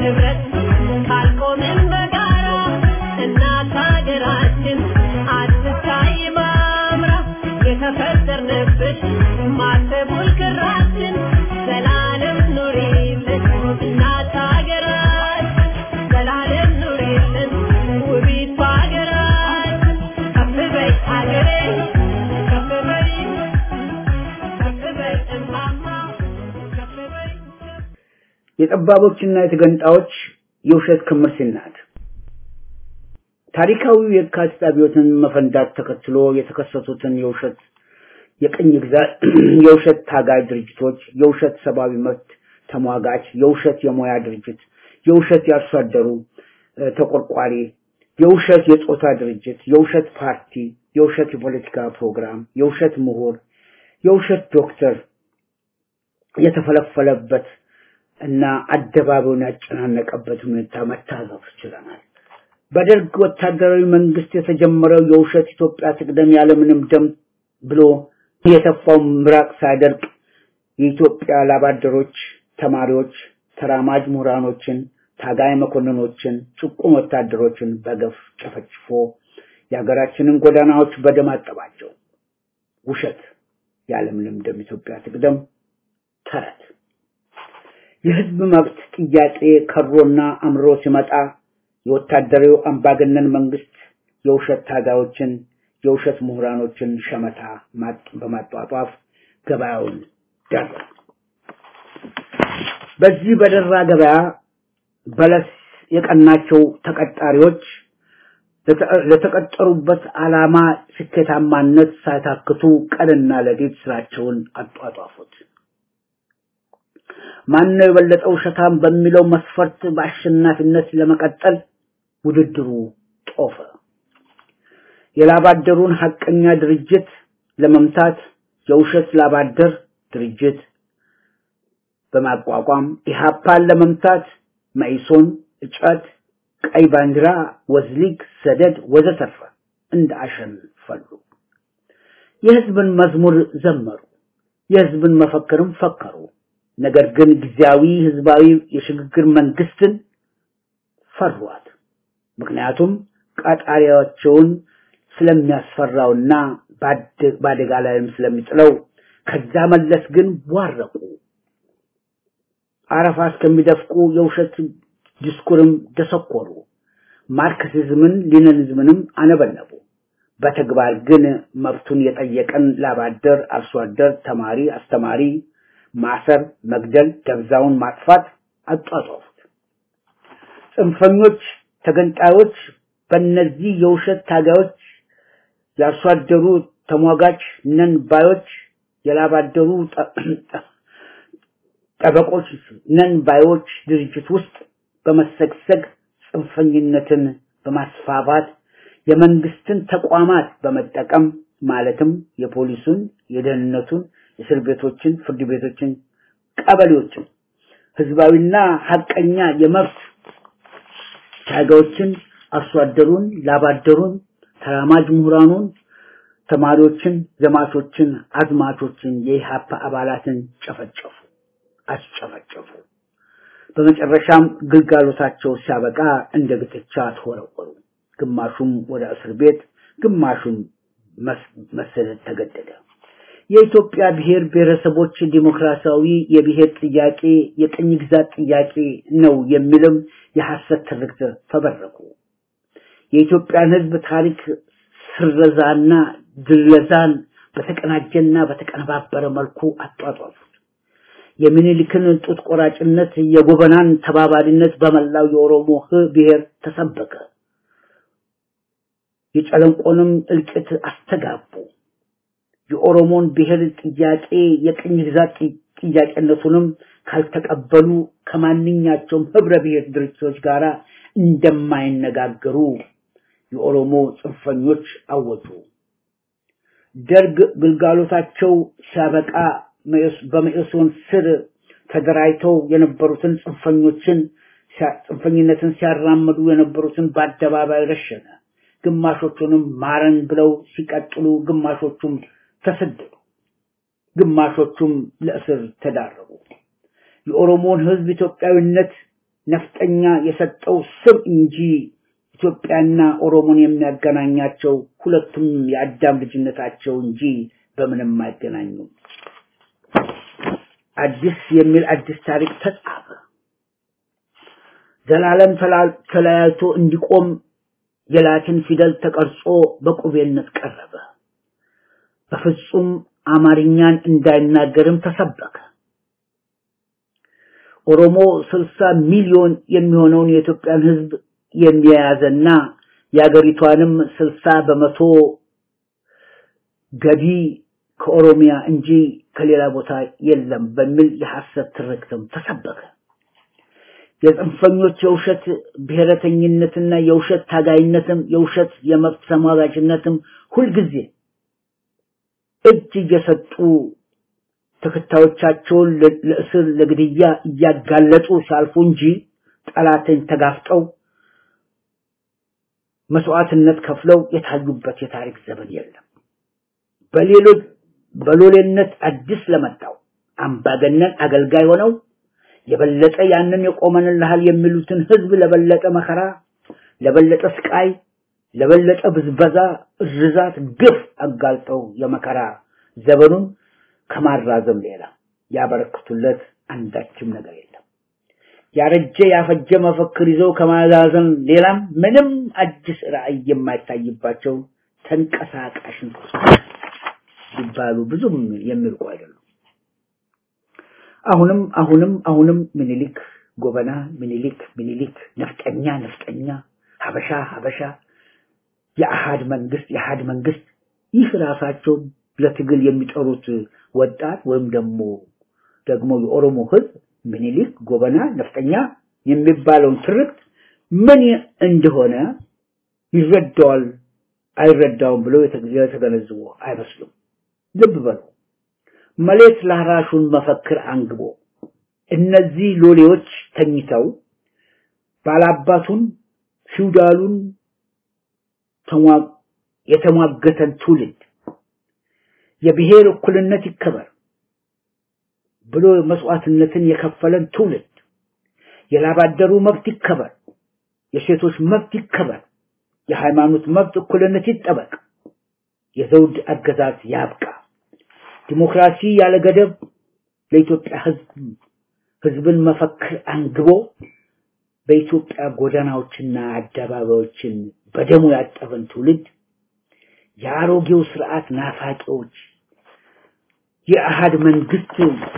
በህብረት ካልቆምን በጋራ እናት ሀገራችን አትታይ ማምራ የተፈጠርንብሽ ማተቡል ክራችን ዘላለም ኑሪልን እናት ሀገራችን ዘላለም ኑሪልን ውቢቷ ሀገራችን ከፍ በይ ሀገሬ ከፍ በይ እማማ ከፍ በይ የጠባቦችና የተገንጣዮች የውሸት ክምር ሲናት ታሪካዊ የካቲት አብዮትን መፈንዳት ተከትሎ የተከሰቱትን የውሸት የቅኝ ግዛት የውሸት ታጋይ ድርጅቶች የውሸት ሰብአዊ መብት ተሟጋች የውሸት የሞያ ድርጅት የውሸት ያርሶ አደሩ ተቆርቋሪ የውሸት የጾታ ድርጅት የውሸት ፓርቲ የውሸት የፖለቲካ ፕሮግራም የውሸት ምሁር የውሸት ዶክተር የተፈለፈለበት እና አደባባዩን ያጨናነቀበት ሁኔታ መታዘብ ይችላል። በደርግ ወታደራዊ መንግስት የተጀመረው የውሸት ኢትዮጵያ ትቅደም ያለምንም ደም ብሎ የተፋው ምራቅ ሳይደርቅ የኢትዮጵያ ላባደሮች ተማሪዎች ተራማጅ ምሁራኖችን ታጋይ መኮንኖችን ጭቁን ወታደሮችን በገፍ ጨፈጭፎ የሀገራችንን ጎዳናዎች በደም አጠባቸው። ውሸት ያለምንም ደም ኢትዮጵያ ትቅደም ተረት የህዝብ መብት ጥያቄ ከሮና አምሮ ሲመጣ የወታደራዊ አምባገነን መንግስት የውሸት ታጋዮችን የውሸት ምሁራኖችን ሸመታ በማጧጧፍ ገበያውን ዳር በዚህ በደራ ገበያ በለስ የቀናቸው ተቀጣሪዎች ለተቀጠሩበት ዓላማ ስኬታማነት ሳይታክቱ ቀንና ለሊት ስራቸውን አጧጧፉት። ማነው የበለጠው ሸታም በሚለው መስፈርት በአሸናፊነት ለመቀጠል ውድድሩ ጦፈ። የላባደሩን ሐቀኛ ድርጅት ለመምታት የውሸት ላባደር ድርጅት በማቋቋም ኢሃፓን ለመምታት መኢሶን እጨት ቀይ ባንዲራ ወዝሊግ ሰደድ ወዘተርፈ እንደ አሸን ፈሉ። የህዝብን መዝሙር ዘመሩ የህዝብን መፈክርም ፈከሩ። ነገር ግን ጊዜያዊ ህዝባዊ የሽግግር መንግስትን ፈሯት። ምክንያቱም ቃጣሪያቸውን ስለሚያስፈራውና ባደጋ ላይም ስለሚጥለው ከዛ መለስ ግን ዋረቁ። አረፋ እስከሚደፍቁ የውሸት ዲስኩርም ደሰኮሩ። ማርክሲዝምን ሌኒኒዝምንም አነበነቡ። በተግባር ግን መብቱን የጠየቀን ላባደር አርሶ አደር ተማሪ አስተማሪ ማሰር መግደል ደብዛውን ማጥፋት አጧጧፉት። ጽንፈኞች ተገንጣዮች በእነዚህ የውሸት ታጋዮች ያርሶ አደሩ ተሟጋች ነን ባዮች የላባደሩ ጠበቆች ነን ባዮች ድርጅት ውስጥ በመሰግሰግ ጽንፈኝነትን በማስፋፋት የመንግስትን ተቋማት በመጠቀም ማለትም የፖሊሱን የደህንነቱን የእስር ቤቶችን ፍርድ ቤቶችን ቀበሌዎችን ህዝባዊና ሐቀኛ የመብት ታጋዮችን አርሶ አደሩን ላባደሩን ተራማጅ ምሁራኑን ተማሪዎችን ዘማቾችን አዝማቾችን የኢሃፓ አባላትን ጨፈጨፉ አስጨፈጨፉ። በመጨረሻም ግልጋሎታቸው ሲያበቃ እንደ ግትቻ ተወረወሩ። ግማሹም ወደ እስር ቤት ግማሹም መሰደድ ተገደደ። የኢትዮጵያ ብሔር ብሔረሰቦች ዲሞክራሲያዊ የብሔር ጥያቄ የቅኝ ግዛት ጥያቄ ነው የሚልም የሐሰት ትርክት ተበረኩ። የኢትዮጵያን ህዝብ ታሪክ ስረዛና ድለዛን በተቀናጀና በተቀነባበረ መልኩ አጧጧፉት። የሚኒሊክን ጡት ቆራጭነት የጎበናን ተባባሪነት በመላው የኦሮሞ ብሔር ተሰበከ። የጨለንቆንም እልቂት አስተጋቡ። የኦሮሞን ብሔር ጥያቄ የቅኝ ግዛት ጥያቄነቱንም ካልተቀበሉ ከማንኛቸውም ህብረ ብሔር ድርጅቶች ጋር እንደማይነጋገሩ የኦሮሞ ጽንፈኞች አወጡ። ደርግ ግልጋሎታቸው ሲያበቃ በመኢሶን ስር ተደራጅተው የነበሩትን ጽንፈኝነትን ሲያራምዱ የነበሩትን በአደባባይ ረሸነ። ግማሾቹንም ማረን ብለው ሲቀጥሉ ግማሾቹም ተሰደዱ። ግማሾቹም ለእስር ተዳረጉ። የኦሮሞን ህዝብ ኢትዮጵያዊነት ነፍጠኛ የሰጠው ስም እንጂ ኢትዮጵያና ኦሮሞን የሚያገናኛቸው ሁለቱም የአዳም ልጅነታቸው እንጂ በምንም አይገናኙም። አዲስ የሚል አዲስ ታሪክ ተጻፈ። ዘላለም ተለያይቶ እንዲቆም የላቲን ፊደል ተቀርጾ በቁቤነት ቀረበ። በፍጹም አማርኛን እንዳይናገርም ተሰበከ። ኦሮሞ 60 ሚሊዮን የሚሆነውን የኢትዮጵያን ሕዝብ የሚያያዘና የአገሪቷንም 60% ገቢ ከኦሮሚያ እንጂ ከሌላ ቦታ የለም በሚል የሐሰት ትርክትም ተሰበከ። የጽንፈኞች የውሸት ብሔረተኝነትና የውሸት ታጋይነትም የውሸት የመብት ተሟጋችነትም ሁልጊዜ እጅ እየሰጡ ተከታዮቻቸውን ለእስር ለግድያ እያጋለጡ ሲያልፉ እንጂ ጠላትን ተጋፍጠው መስዋዕትነት ከፍለው የታዩበት የታሪክ ዘመን የለም። በሎሌነት አዲስ ለመጣው አምባገነን አገልጋይ ሆነው የበለጠ ያንን የቆመንልሃል የሚሉትን ህዝብ ለበለጠ መከራ፣ ለበለጠ ስቃይ፣ ለበለጠ ብዝበዛ፣ ርዛት፣ ግፍ አጋልጠው የመከራ ዘመኑን ከማራዘም ሌላ ያበረክቱለት አንዳችም ነገር የለም። ያረጀ ያፈጀ መፈክር ይዘው ከማዛዘን ሌላም ምንም አዲስ ራዕይ የማይታይባቸው ተንቀሳቃሽ ይባሉ ብዙም የሚርቁ አይደሉም። አሁንም ምኒልክ ጎበና፣ ምኒልክ ነፍጠኛ፣ ሀበሻ የአሃድ መንግስት ይህ ራሳቸው ለትግል የሚጠሩት ወጣት ወይም ደግሞ የኦሮሞ ህዝብ ምኒልክ ጎበና ነፍጠኛ የሚባለውን ትርክት ምን እንደሆነ ይረዳዋል አይረዳውም ብለው የተገነዘቡ አይመስሉም። ልብ በሉ። መሌት ለራሹን መፈክር አንግቦ እነዚህ ሎሌዎች ተኝተው ባላባቱን ፊውዳሉን የተሟገተን ትውልድ የብሔር እኩልነት ይከበር ብሎ መስዋዕትነትን የከፈለን ትውልድ የላባደሩ መብት ይከበር፣ የሴቶች መብት ይከበር፣ የሃይማኖት መብት እኩልነት ይጠበቅ፣ የዘውድ አገዛዝ ያብቃ፣ ዲሞክራሲ ያለ ገደብ ለኢትዮጵያ ህዝብን መፈክር አንግቦ በኢትዮጵያ ጎዳናዎችና አደባባዮችን በደሙ ያጠበን ትውልድ የአሮጌው ስርዓት ናፋቂዎች የአሃድ መንግስት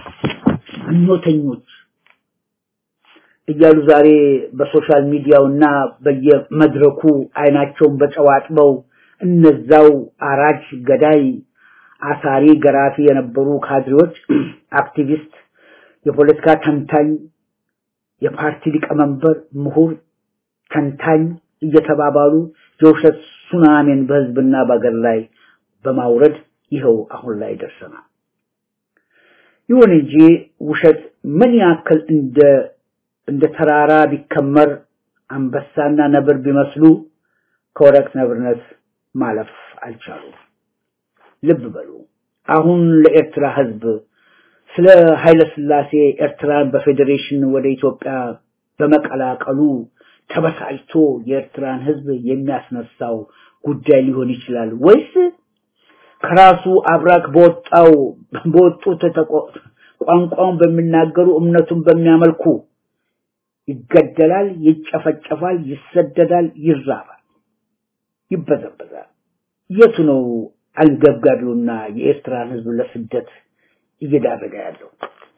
ምኞተኞች እያሉ ዛሬ በሶሻል ሚዲያውና በየመድረኩ አይናቸውን በጨዋጥበው እነዛው አራጅ ገዳይ አሳሪ ገራፊ የነበሩ ካድሬዎች አክቲቪስት የፖለቲካ ተንታኝ የፓርቲ ሊቀመንበር ምሁር ተንታኝ እየተባባሉ የውሸት ሱናሚን በህዝብና በአገር ላይ በማውረድ ይኸው አሁን ላይ ደርሰናል። ይሁን እንጂ ውሸት ምን ያክል እንደ ተራራ ቢከመር አንበሳና ነብር ቢመስሉ ከወረቅ ነብርነት ማለፍ አልቻሉም። ልብ በሉ። አሁን ለኤርትራ ህዝብ ስለ ኃይለ ሥላሴ ኤርትራን በፌዴሬሽን ወደ ኢትዮጵያ በመቀላቀሉ ተበሳጭቶ የኤርትራን ህዝብ የሚያስነሳው ጉዳይ ሊሆን ይችላል ወይስ ከራሱ አብራክ በወጡት ቋንቋውን በሚናገሩ እምነቱን በሚያመልኩ ይገደላል፣ ይጨፈጨፋል፣ ይሰደዳል፣ ይራባል፣ ይበዘበዛል? የቱ ነው አንገብጋቢውና የኤርትራን ህዝብ ለስደት እየዳረገ ያለው?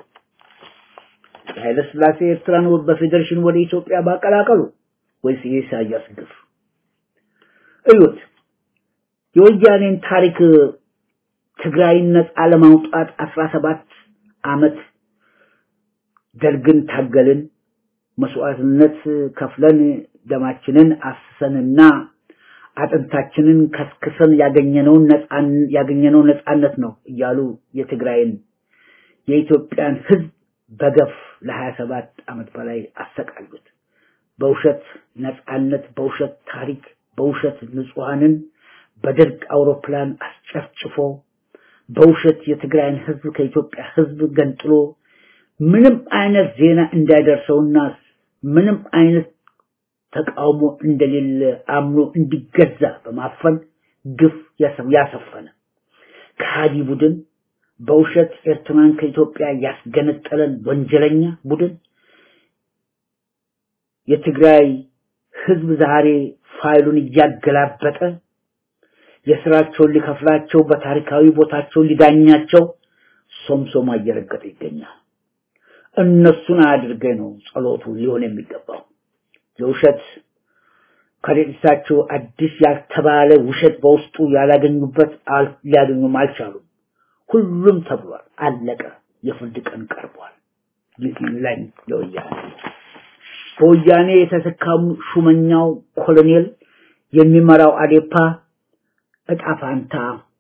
ኃይለ ሥላሴ ኤርትራን በፌዴሬሽን ወደ ኢትዮጵያ ባቀላቀሉ ወይስ የኢሳያስ ግፍ? እዩት። የወያኔን ታሪክ ትግራይን ነፃ ለማውጣት 17 ዓመት ደርግን ታገልን፣ መስዋዕትነት ከፍለን ደማችንን አፍሰንና አጥንታችንን ከስክሰን ያገኘነው ነፃነት ነው እያሉ የትግራይን የኢትዮጵያን ህዝብ በገፍ ለ27 ዓመት በላይ አሰቃዩት። በውሸት ነፃነት፣ በውሸት ታሪክ፣ በውሸት ንጹሃንን በደርግ አውሮፕላን አስጨፍጭፎ በውሸት የትግራይን ህዝብ ከኢትዮጵያ ህዝብ ገንጥሎ ምንም አይነት ዜና እንዳይደርሰውና ምንም አይነት ተቃውሞ እንደሌለ አምኖ እንዲገዛ በማፈን ግፍ ያሰፈነ ከሃዲ ቡድን በውሸት ኤርትራን ከኢትዮጵያ ያስገነጠለን ወንጀለኛ ቡድን የትግራይ ህዝብ ዛሬ ፋይሉን እያገላበጠ የስራቸውን ሊከፍላቸው በታሪካዊ ቦታቸው ሊዳኛቸው ሶምሶማ እየረገጠ ይገኛል። እነሱን አድርገ ነው ጸሎቱ ሊሆን የሚገባው። የውሸት ከሌሊሳቸው አዲስ ያልተባለ ውሸት በውስጡ ያላገኙበት ሊያገኙም አልቻሉም። ሁሉም ተብሏል፣ አለቀ። የፍርድ ቀን ቀርቧል። ይላኝ በወያኔ የተሰካሙ ሹመኛው ኮሎኔል የሚመራው አዴፓ እጣ ፋንታ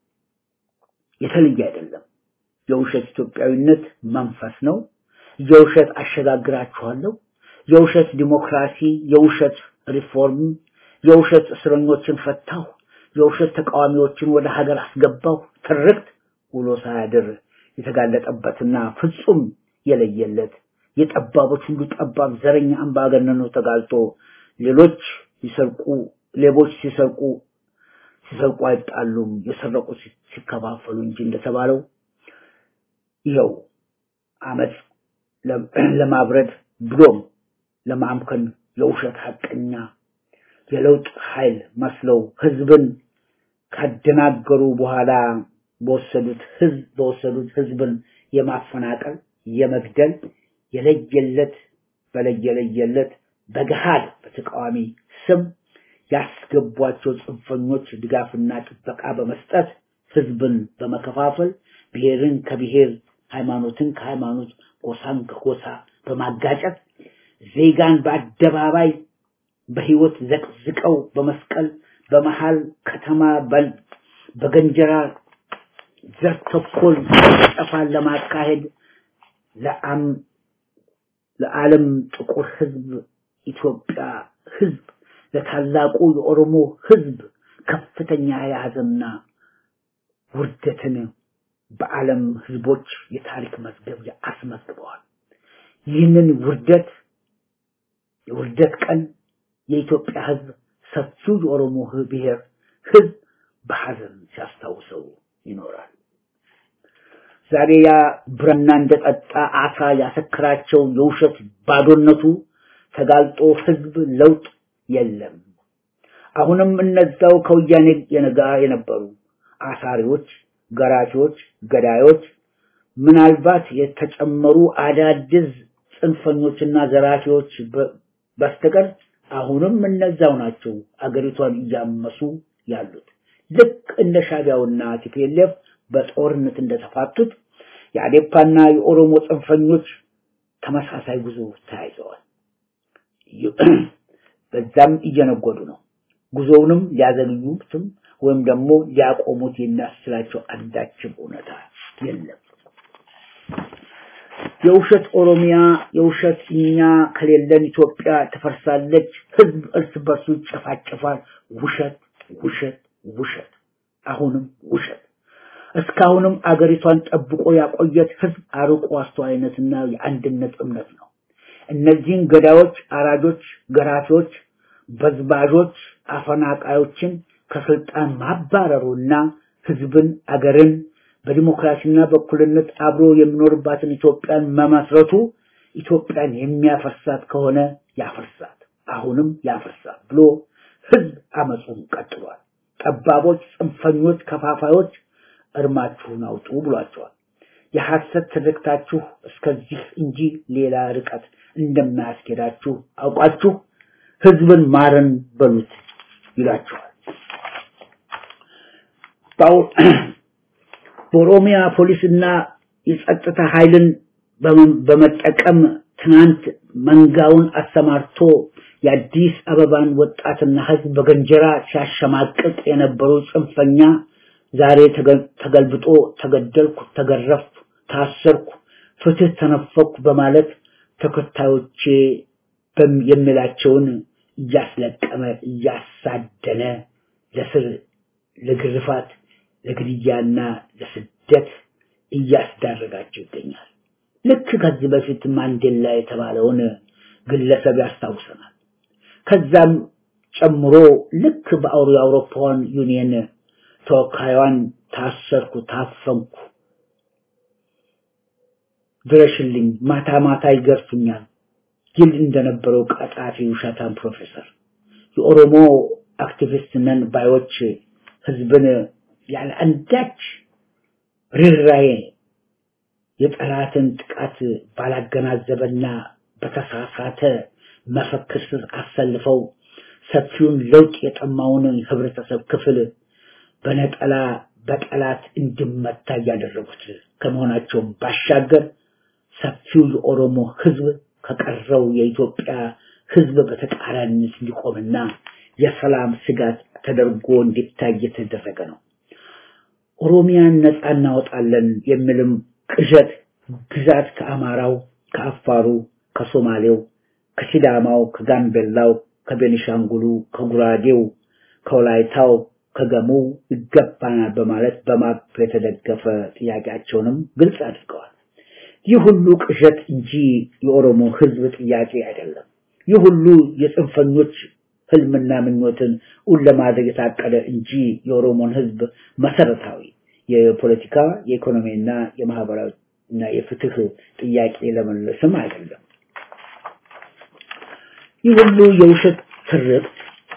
የተለየ አይደለም። የውሸት ኢትዮጵያዊነት መንፈስ ነው። የውሸት አሸጋግራችኋለሁ፣ የውሸት ዲሞክራሲ፣ የውሸት ሪፎርም፣ የውሸት እስረኞችን ፈታው፣ የውሸት ተቃዋሚዎችን ወደ ሀገር አስገባው ትርክት ውሎ ሳያድር የተጋለጠበትና ፍጹም የለየለት የጠባቦች ሁሉ ጠባብ ዘረኛ አምባገነኑ ተጋልጦ ሌሎች ሌቦች ሲሰርቁ አይጣሉም፣ የሰረቁ ሲከፋፈሉ እንጂ እንደተባለው ይኸው አመት ለማብረድ ብሎም ለማምከን የውሸት ሐቀኛ የለውጥ ኃይል መስለው ህዝብን ካደናገሩ በኋላ በወሰዱት ህዝብን የማፈናቀል የመግደል የለየለት በገሃድ በተቃዋሚ ስም ያስገቧቸው ጽንፈኞች ድጋፍና ጥበቃ በመስጠት ህዝብን በመከፋፈል ብሔርን ከብሔር ሃይማኖትን ከሃይማኖት ጎሳን ከጎሳ በማጋጨት ዜጋን በአደባባይ በህይወት ዘቅዝቀው በመስቀል በመሃል ከተማ በገንጀራ ዘር ተኮል ጠፋን ለማካሄድ ለዓለም ጥቁር ህዝብ ኢትዮጵያ ህዝብ ለታላቁ የኦሮሞ ህዝብ ከፍተኛ ያዘና ውርደትን በዓለም ህዝቦች የታሪክ መዝገብ አስመዝግበዋል። ይህንን የውርደት ቀን የኢትዮጵያ ህዝብ ሰፊው የኦሮሞ ብሔር ህዝብ በሐዘን ሲያስታውሰው ይኖራል። ዛሬ ያ ብረና እንደጠጣ አሳ ያሰከራቸው የውሸት ባዶነቱ ተጋልጦ ህዝብ ለውጥ የለም። አሁንም እነዛው ከወያኔ የነበሩ አሳሪዎች፣ ገራፊዎች፣ ገዳዮች ምናልባት የተጨመሩ አዳዲስ ጽንፈኞችና ዘራፊዎች በስተቀር አሁንም እነዛው ናቸው አገሪቷን እያመሱ ያሉት። ልክ እንደ ሻቢያውና ቲፒኤልኤፍ በጦርነት እንደተፋቱት የአዴፓና የኦሮሞ ጽንፈኞች ተመሳሳይ ጉዞ ተያይዘዋል። በዛም እየነጎዱ ነው። ጉዞውንም ሊያዘግዩትም ወይም ደግሞ ሊያቆሙት የሚያስችላቸው አንዳችም እውነታ የለም። የውሸት ኦሮሚያ፣ የውሸት እኛ ከሌለን ኢትዮጵያ ተፈርሳለች፣ ህዝብ እርስ በርሱ ይጨፋጨፋል። ውሸት አሁንም ውሸት። እስካሁንም አገሪቷን ጠብቆ ያቆየት ህዝብ አርቆ አስተዋይነትና የአንድነት እምነት ነው። እነዚህን ገዳዮች፣ አራጆች፣ ገራፊዎች፣ በዝባዦች፣ አፈናቃዮችን ከስልጣን ማባረሩና ህዝብን አገርን በዲሞክራሲና በእኩልነት አብሮ የሚኖርባትን ኢትዮጵያን መመስረቱ ኢትዮጵያን የሚያፈርሳት ከሆነ ያፈርሳት፣ አሁንም ያፈርሳት ብሎ ህዝብ አመጹን ቀጥሏል። ጠባቦች፣ ጽንፈኞች፣ ከፋፋዮች እርማችሁን አውጡ ብሏቸዋል። የሐሰት ትርክታችሁ እስከዚህ እንጂ ሌላ ርቀት እንደማያስኬዳችሁ አውቃችሁ ህዝብን ማረን በሉት ይላቸዋል። በኦሮሚያ ፖሊስና የጸጥታ ኃይልን በመጠቀም ትናንት መንጋውን አሰማርቶ የአዲስ አበባን ወጣትና ህዝብ በገንጀራ ሲያሸማቅቅ የነበሩ ጽንፈኛ ዛሬ ተገልብጦ ተገደልኩ፣ ተገረፍኩ፣ ታሰርኩ፣ ፍትህ ተነፈኩ በማለት ተከታዮቼ የሚላቸውን እያስለቀመ እያሳደነ ለስር ለግርፋት ለግድያና ለስደት እያስዳረጋቸው ይገኛል። ልክ ከዚህ በፊት ማንዴላ የተባለውን ግለሰብ ያስታውሰናል። ከዛም ጨምሮ ልክ በአውሮፓውያን ዩኒየን ተወካዩን ታሰርኩ ታፈንኩ ድረሽልኝ ማታ ማታ ይገርፉኛል ይል እንደነበረው ቀጣፊ ውሸታም ፕሮፌሰር የኦሮሞ አክቲቪስት ነን ባዮች ህዝብን ያለ አንዳች ርህራሄ የጠላትን ጥቃት ባላገናዘበና በተሳሳተ መፈክር ስር አሰልፈው ሰፊውን ለውጥ የጠማውን ህብረተሰብ ክፍል በነጠላ በጠላት እንዲመታ ያደረጉት ከመሆናቸው ባሻገር ሰፊው የኦሮሞ ህዝብ ከቀረው የኢትዮጵያ ህዝብ በተቃራኒነት ሊቆምና የሰላም ስጋት ተደርጎ እንዲታይ የተደረገ ነው። ኦሮሚያን ነፃ እናወጣለን የሚልም ቅዠት ግዛት ከአማራው ከአፋሩ ከሶማሌው ከሲዳማው ከጋምቤላው ከቤኒሻንጉሉ ከጉራጌው ከወላይታው ከገሙ ይገባናል በማለት በማፕ የተደገፈ ጥያቄያቸውንም ግልጽ አድርገዋል። ይህ ሁሉ ቅዠት እንጂ የኦሮሞ ህዝብ ጥያቄ አይደለም። ይህ ሁሉ የጽንፈኞች ህልምና ምኞትን ለማድረግ የታቀደ እንጂ የኦሮሞን ህዝብ መሰረታዊ የፖለቲካ የኢኮኖሚና የማህበራዊና የፍትህ ጥያቄ ለመመለስም አይደለም። ይህ ሁሉ የውሸት ትርክት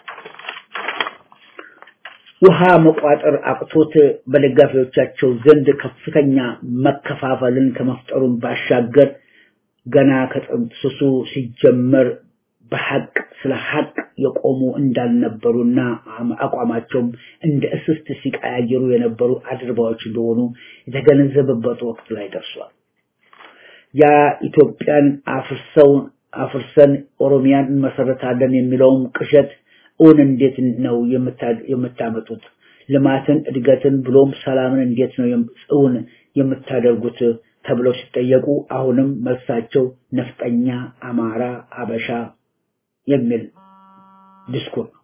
ውሃ መቋጠር አቅቶት በደጋፊዎቻቸው ዘንድ ከፍተኛ መከፋፈልን ከመፍጠሩን ባሻገር ገና ከጥንስሱ ሲጀመር በሐቅ ስለ ሐቅ የቆሙ እንዳልነበሩና አቋማቸውም እንደ እስስት ሲቀያየሩ የነበሩ አድርባዎች እንደሆኑ የተገነዘበበት ወቅት ላይ ደርሷል። ያ ኢትዮጵያን አፍርሰን ኦሮሚያን መሰረታለን የሚለውም ቅዠት እንዴት ነው የምታመጡት? ልማትን እድገትን ብሎም ሰላምን እንዴት ነው የምታደርጉት ተብለው ሲጠየቁ አሁንም መልሳቸው ነፍጠኛ አማራ አበሻ የሚል ዲስኩር ነው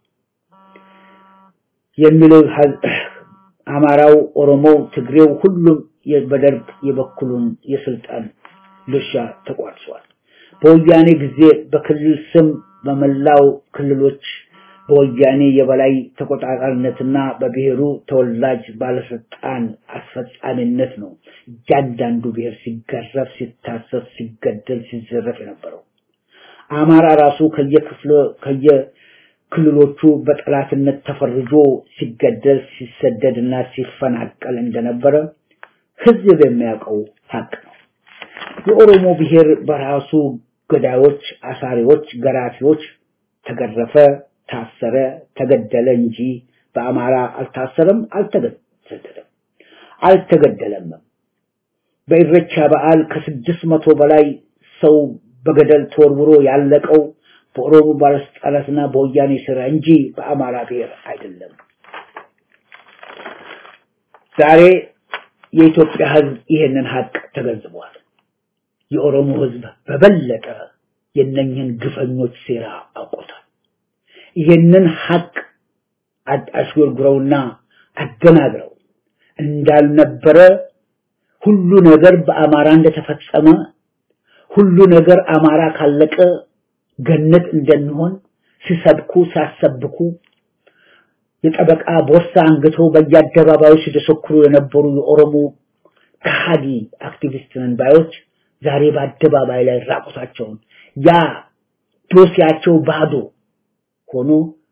የሚለው አማራው ኦሮሞው ትግሬው ሁሉም በደርግ የበኩሉን የስልጣን ድርሻ ተቋርጧል። በወያኔ ጊዜ በክልል ስም በመላው ክልሎች በወያኔ የበላይ ተቆጣጣሪነትና በብሔሩ ተወላጅ ባለስልጣን አስፈጻሚነት ነው እያንዳንዱ ብሔር ሲገረፍ ሲታሰር ሲገደል ሲዘረፍ የነበረው። አማራ ራሱ ከየክልሎቹ በጠላትነት ተፈርጆ ሲገደል ሲሰደድና ሲፈናቀል እንደነበረ ህዝብ የሚያውቀው ሀቅ ነው። የኦሮሞ ብሔር በራሱ ገዳዮች አሳሪዎች ገራፊዎች ተገረፈ ታሰረ ተገደለ እንጂ በአማራ አልታሰረም አልተገደለም። በኢሬቻ በዓል ከ600 በላይ ሰው በገደል ተወርውሮ ያለቀው በኦሮሞ ባለስልጣናትና በወያኔ ስራ እንጂ በአማራ ብሔር አይደለም። ዛሬ የኢትዮጵያ ህዝብ ይሄንን ሀቅ ተገንዝቧል። የኦሮሞ ህዝብ በበለጠ የነኝን ግፈኞች ሴራ አውቆታል። ይሄንን ሀቅ አሽጎርጉረውና አደናግረው እንዳልነበረ ሁሉ ነገር በአማራ እንደተፈጸመ ሁሉ ነገር አማራ ካለቀ ገነት እንደሚሆን ሲሰብኩ ሲያሰብኩ የጠበቃ ቦርሳ አንግቶ በየአደባባዩ ሲደሰክሩ የነበሩ የኦሮሞ ከሃዲ አክቲቪስትን ባዮች ዛሬ በአደባባይ ላይ ራቁታቸውን ያ ዶሲያቸው ባዶ ሆኖ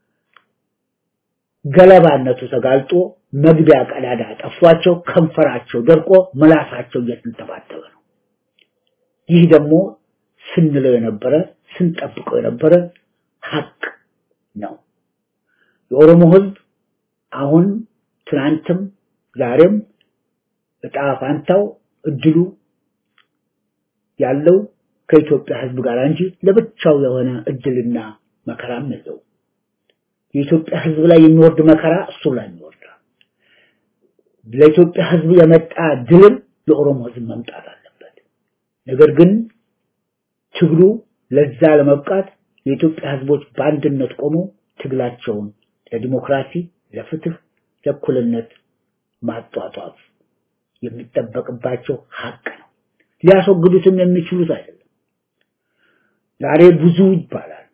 ገለባነቱ ተጋልጦ መግቢያ ቀዳዳ ጠፍቷቸው ከንፈራቸው ደርቆ ምላሳቸው እየተንተባተበ ነው። ይህ ደግሞ ስንለው የነበረ ስንጠብቀው የነበረ ሀቅ ነው። የኦሮሞ ህዝብ አሁን ትናንትም ዛሬም ዕጣ ፈንታው እድሉ ያለው ከኢትዮጵያ ህዝብ ጋር እንጂ ለብቻው የሆነ እድልና መከራም ነው። የኢትዮጵያ ህዝብ ላይ የሚወርድ መከራ እሱ ላይ ይወርዳል። ለኢትዮጵያ ህዝብ የመጣ ድል ለኦሮሞ ህዝብ መምጣት አለበት። ነገር ግን ትግሉ ለዛ ለመብቃት የኢትዮጵያ ህዝቦች በአንድነት ቆሞ ትግላቸውን ለዲሞክራሲ ለፍትህ ለእኩልነት ማጧጧፍ የሚጠበቅባቸው ሀቅ ነው። ሊያስወግዱትም የሚችሉት አይደለም። ዛሬ ብዙ ይባላል።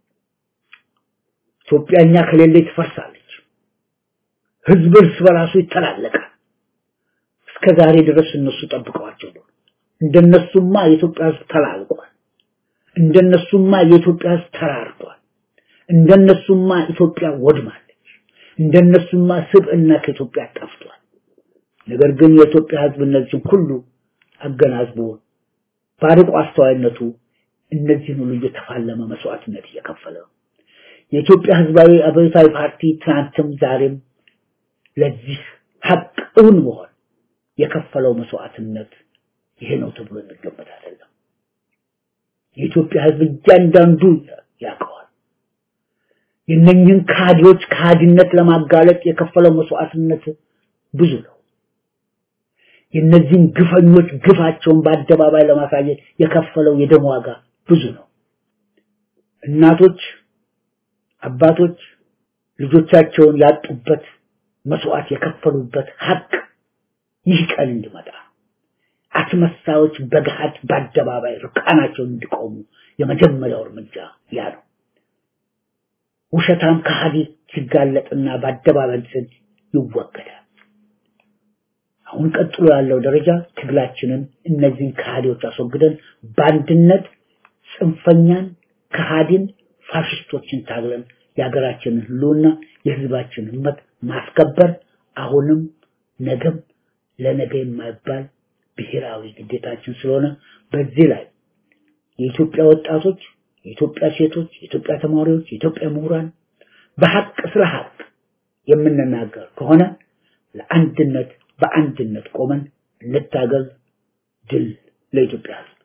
ኢትዮጵያኛ ከሌለ ትፈርሳለች። ህዝብ እርስ በራሱ ይተላለቃል። እስከዛሬ ድረስ እነሱ ጠብቀዋቸው ነው። እንደነሱማ የኢትዮጵያ ህዝብ ተላልቋል። እንደነሱማ የኢትዮጵያ ህዝብ ተራርቷል። እንደነሱማ ኢትዮጵያ ወድማለች። እንደነሱማ ስብዕና ከኢትዮጵያ ጠፍቷል። ነገር ግን የኢትዮጵያ ህዝብ እነዚህ ሁሉ አገናዝቦ ባርቆ አስተዋይነቱ እነዚህን ሁሉ እየተፋለመ መስዋዕትነት እየከፈለ የኢትዮጵያ ህዝባዊ አብዮታዊ ፓርቲ ትናንትም ዛሬም ለዚህ ሀቅውን መሆን የከፈለው መስዋዕትነት ይሄ ነው ተብሎ የሚገመት አይደለም። የኢትዮጵያ ህዝብ እያንዳንዱ ያውቀዋል። የነኝን ካዲዎች ካዲነት ለማጋለጥ የከፈለው መስዋዕትነት ብዙ ነው። የነዚህን ግፈኞች ግፋቸውን በአደባባይ ለማሳየት የከፈለው የደም ዋጋ ብዙ ነው። እናቶች አባቶች ልጆቻቸውን ያጡበት መስዋዕት የከፈሉበት ሀቅ ይህ ቀን እንዲመጣ አስመሳዮች በገሃድ በአደባባይ ርቃናቸውን እንዲቆሙ የመጀመሪያው እርምጃ ያ ነው። ውሸታም ከሃዲ ሲጋለጥና በአደባባይ ሲል ይወገዳል። አሁን ቀጥሎ ያለው ደረጃ ትግላችንን እነዚህን ከሃዲዎች አስወግደን በአንድነት ጽንፈኛን ከሃዲን ፋሽስቶችን ታግለን የሀገራችንን ህልውና የህዝባችንን መብት ማስከበር አሁንም ነገም ለነገ የማይባል ብሔራዊ ግዴታችን ስለሆነ በዚህ ላይ የኢትዮጵያ ወጣቶች የኢትዮጵያ ሴቶች የኢትዮጵያ ተማሪዎች የኢትዮጵያ ምሁራን በሐቅ ስለ ሐቅ የምንናገር ከሆነ ለአንድነት በአንድነት ቆመን እንታገል። ድል ለኢትዮጵያ ህዝብ።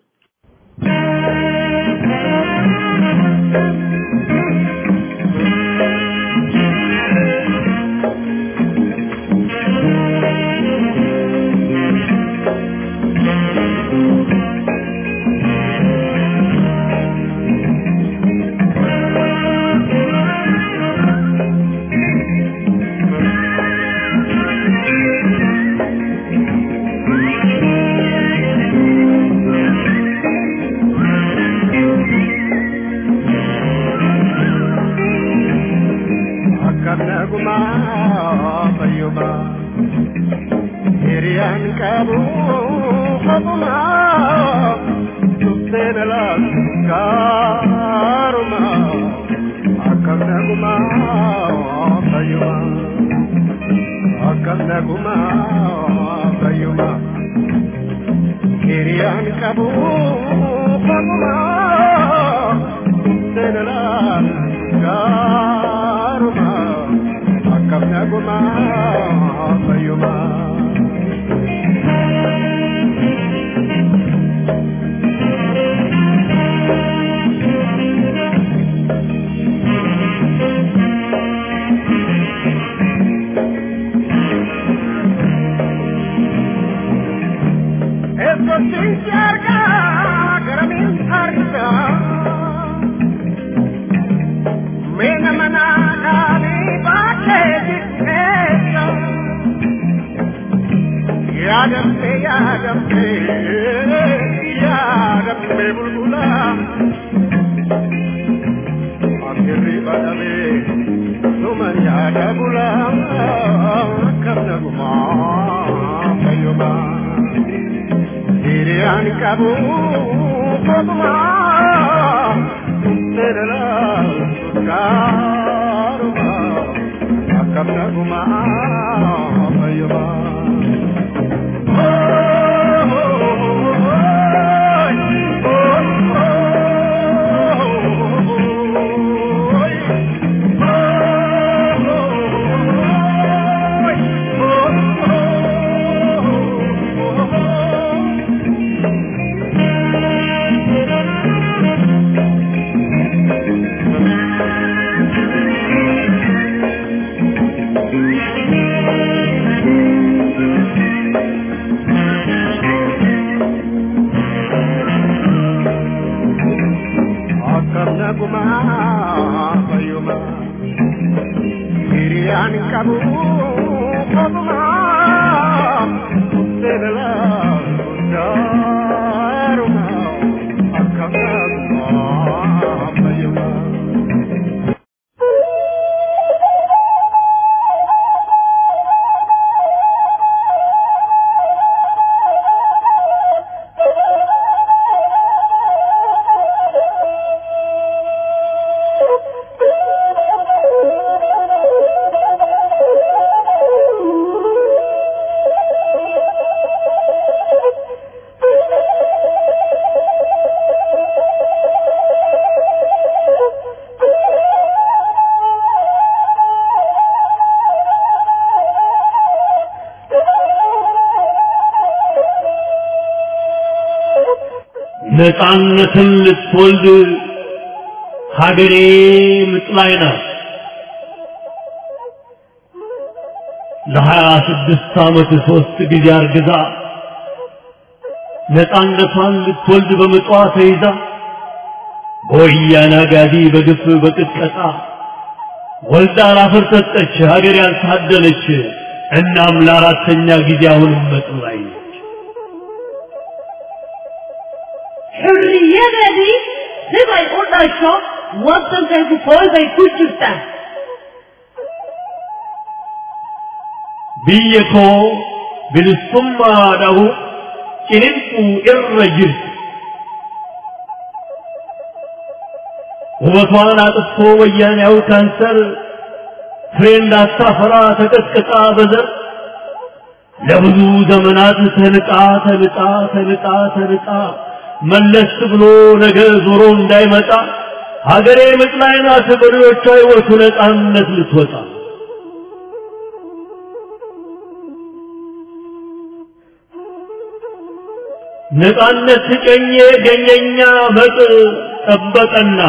Daruma, akakaguma. ነፃነትን ልትወልድ ሀገሬ ምጥ ላይ ናት። ለ26 ዓመት 3 ጊዜ አርግዛ ነፃነቷን ልትወልድ በምጧ ተይዛ በወያኔ አጋዲ በግፍ በቅጥቀጣ ወልዳ ላፈር ሰጠች ሀገር ያልታደለች። እናም ለአራተኛ ጊዜ አሁንም ምጥ ላይ ነች። Hurriyadii sibay u dhasho waddankay ku koolbay ku jirtaa. biyya koo bilisummaadhahu ciniinquu irra jirti. ውበቷን አጥፍቶ ወያኔያው ካንሰር ፍሬ እንዳታፈራ ተቀጥቅጣ በዘር ለብዙ ዘመናት ተንጣ መለስ ብሎ ነገ ዞሮ እንዳይመጣ ሀገሬ ምጥ ላይ ናት። በሬዎቿ ሕይወቱ ነፃነት ልትወጣ ነፃነት ሲጨኘ ገኘኛ መጥ ጠበቀና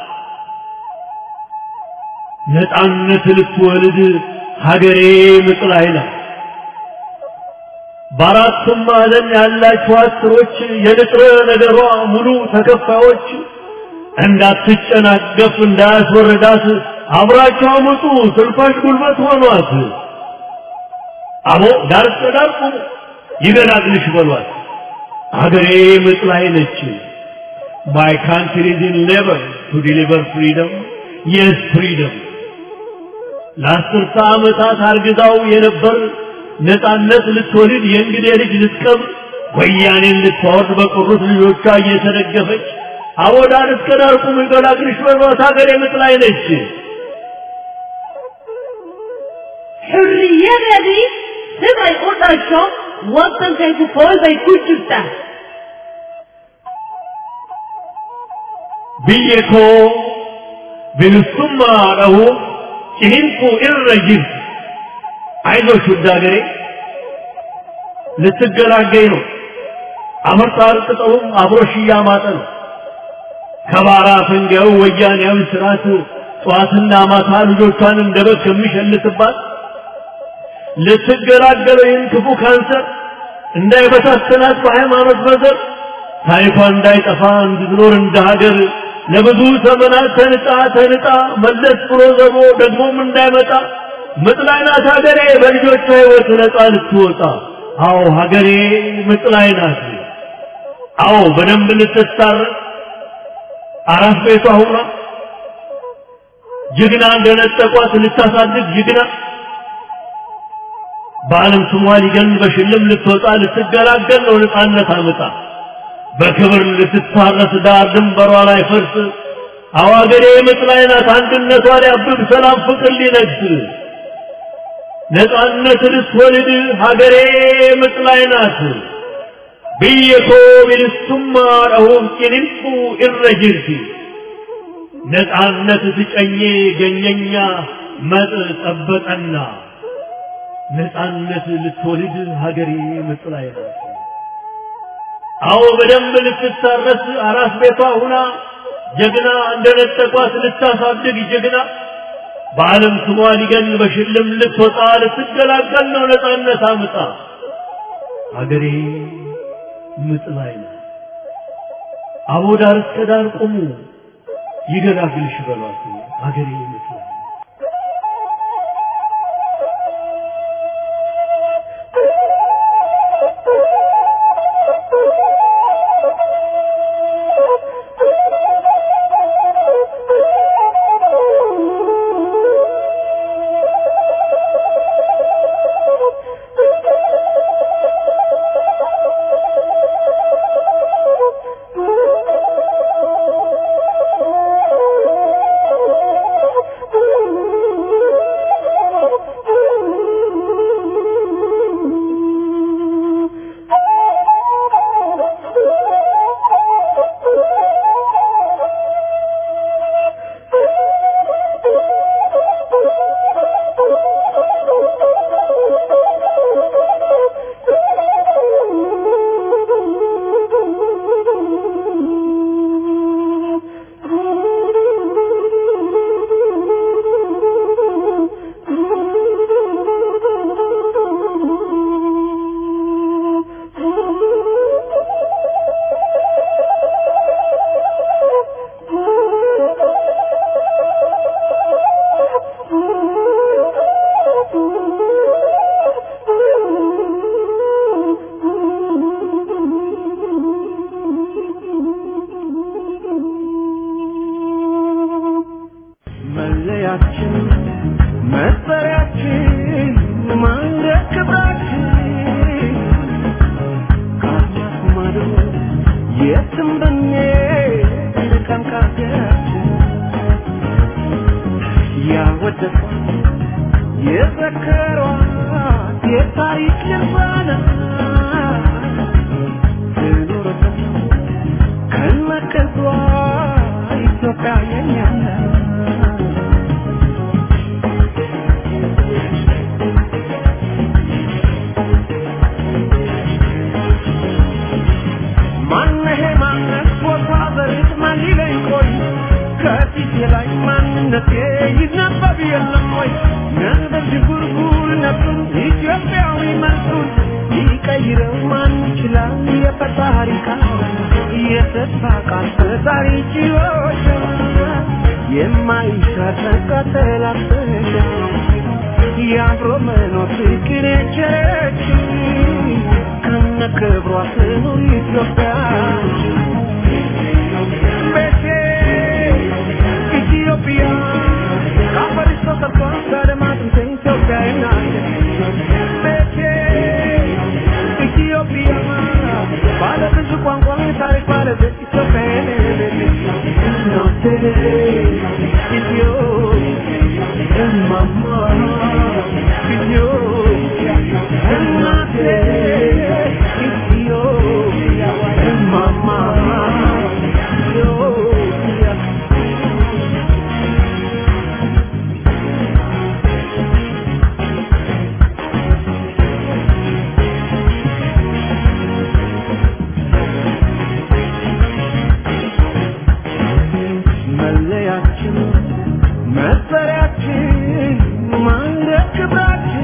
ነፃነት ልትወልድ ሀገሬ ምጥ ላይ ናት። በአራቱም ማዕዘን ያላችሁ አስሮች የንጥረ ነገሯ ሙሉ ተከፋዮች እንዳትጨናገፍ እንዳያስወርዳት አብራቸው አምጡ ስልፋሽ ጉልበት ሆኗት። አቦ ዳር ተዳርቁ ይገላግልሽ በሏት ሀገሬ ምጥ ላይ ነች። My country is in labor to deliver freedom. Yes, freedom. ለአስርተ ዓመታት አርግዛው የነበር ነፃነት ልትወልድ የእንግዴ ልጅ ልትቀብር ወያኔን ልትወርድ በቆሩት ልጆቿ እየተደገፈች አወዳር እስከ ዳር ቁም ይገላግልሽ በሏት ሀገሬ ምጥ ላይ ነች። Hurriyadii sibay u dhasho waddankay ku koolbay ku jirtaa. biyya koo bilisummaadhahu ciniinquu irra jirti. አይዞሽ ውድ ሀገሬ ልትገላገኝ ነው። አመርታ አርቅጠውም አብሮሽ እያማጠ ነው። ከባራ ፈንጋዩ ወያኔያዊ ስርዓት ጠዋትና ማታ ልጆቿን እንደበግ ከሚሸልትባት ልትገላገለው ይህን ክፉ ካንሰር እንዳይበታተናት በሃይማኖት በዘር ታሪኳ እንዳይጠፋ እንድትኖር እንደ ሀገር ለብዙ ዘመናት ተንጣ መለስ ብሎ ዘቦ ደግሞም እንዳይመጣ ምጥ ላይ ናት ሀገሬ በልጆቿ ሕይወት ነፃ ልትወጣ። አዎ ሀገሬ ምጥ ላይ ናት። አዎ በደንብ ልትታረቅ አራስ ቤቷ ሆና ጀግና እንደነጠቋት ልታሳድግ ጀግና በዓለም ስሟ ሊገን በሽልም ልትወጣ ልትገላገል ነው ነፃነት አምጣ በክብር ልትታረስ ዳር ድንበሯ ላይ ፈርስ። አዎ ሀገሬ ምጥ ላይ ናት አንድነቷ ሊያብብ ሰላም ፍቅር ሊነግስ ነፃነት ልትወልድ ሀገሬ ምጥ ላይ ናት። biyya koo bilisummaadhahu ciniinquu irra jirti. ነፃነት ሲጨኘ ገኘኛ መጥ ጠበቀና ነፃነት ልትወልድ ሀገሬ ምጥ ላይ ናት። አዎ በደንብ ልትታረስ አራስ ቤቷ ሁና ጀግና እንደነጠቋት ልታሳድግ ጀግና በዓለም ስሟ ሊገን በሽልም ልትወጣ ልትገላገል ነው ነፃነት አምጣ ሀገሬ ምጥ ላይ ናት። አቦ ዳር እስከ ዳር ቁሙ ይገላግልሽ በሏት ሀገሬ ምጥ ላይ ናት። መለያችን መጠሪያችን ማንደር ክብራችን ካድማስ ማዶ የትም ብንሄድ ርቀን ከሀገራችን ያወደሷት የዘከሯት የታሪክ ልባና ትኑርበት ከነቅርቧ ኢትዮጵያ የኛ ናት። ማነሄ ማነስ ቦታ በርት ማን ይለኝ ቆይ ከፊቴ ላይ ማንነቴ ይነበብ የለም ወይ ነበር ጉርጉር ነበር ኢትዮጵያዊ መልኩን ሊቀይረው ማን ይችላል የፈጣሪ ቃል የተስፋ ቃል ፈጣሪ ችሎታ የማይሻር ተላፈሻ የአብሮ መኖር ፍቅር የቸረች ከነክብሯ ትኑር ኢትዮጵያ ቤቴ ኢትዮጵያ ካፈሪሶ ተርቷ ከደማት ኢትዮጵያ ናት ቤቴ ኢትዮጵያ ባለ ብዙ ቋንቋ ታሪክ ባለቤት ኢትዮጵያ ናት ኢትዮጵያ ማማ ኢትዮጵያ እናቴ ኢትዮጵያ ማማ ኢትዮጵያ መለያችን መጠሪያችን ማንደር ክብራችን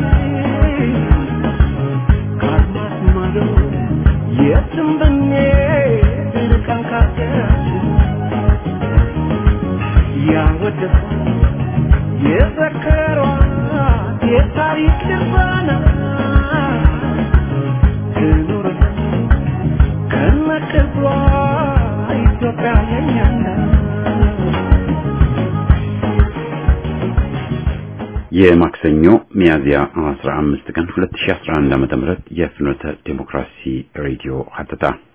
ካድማስ ማዶ የትም ብንሄድ ርቀን ከሀገራችን ያወደሷት የዘከሯት የታሪክ ልባና ትኑርበት ከነቅርቧ ኢትዮጵያ የኛ ናት። የማክሰኞ ሚያዝያ 15 ቀን 2011 ዓ.ም የፍኖተ ዲሞክራሲ ሬዲዮ ሀተታ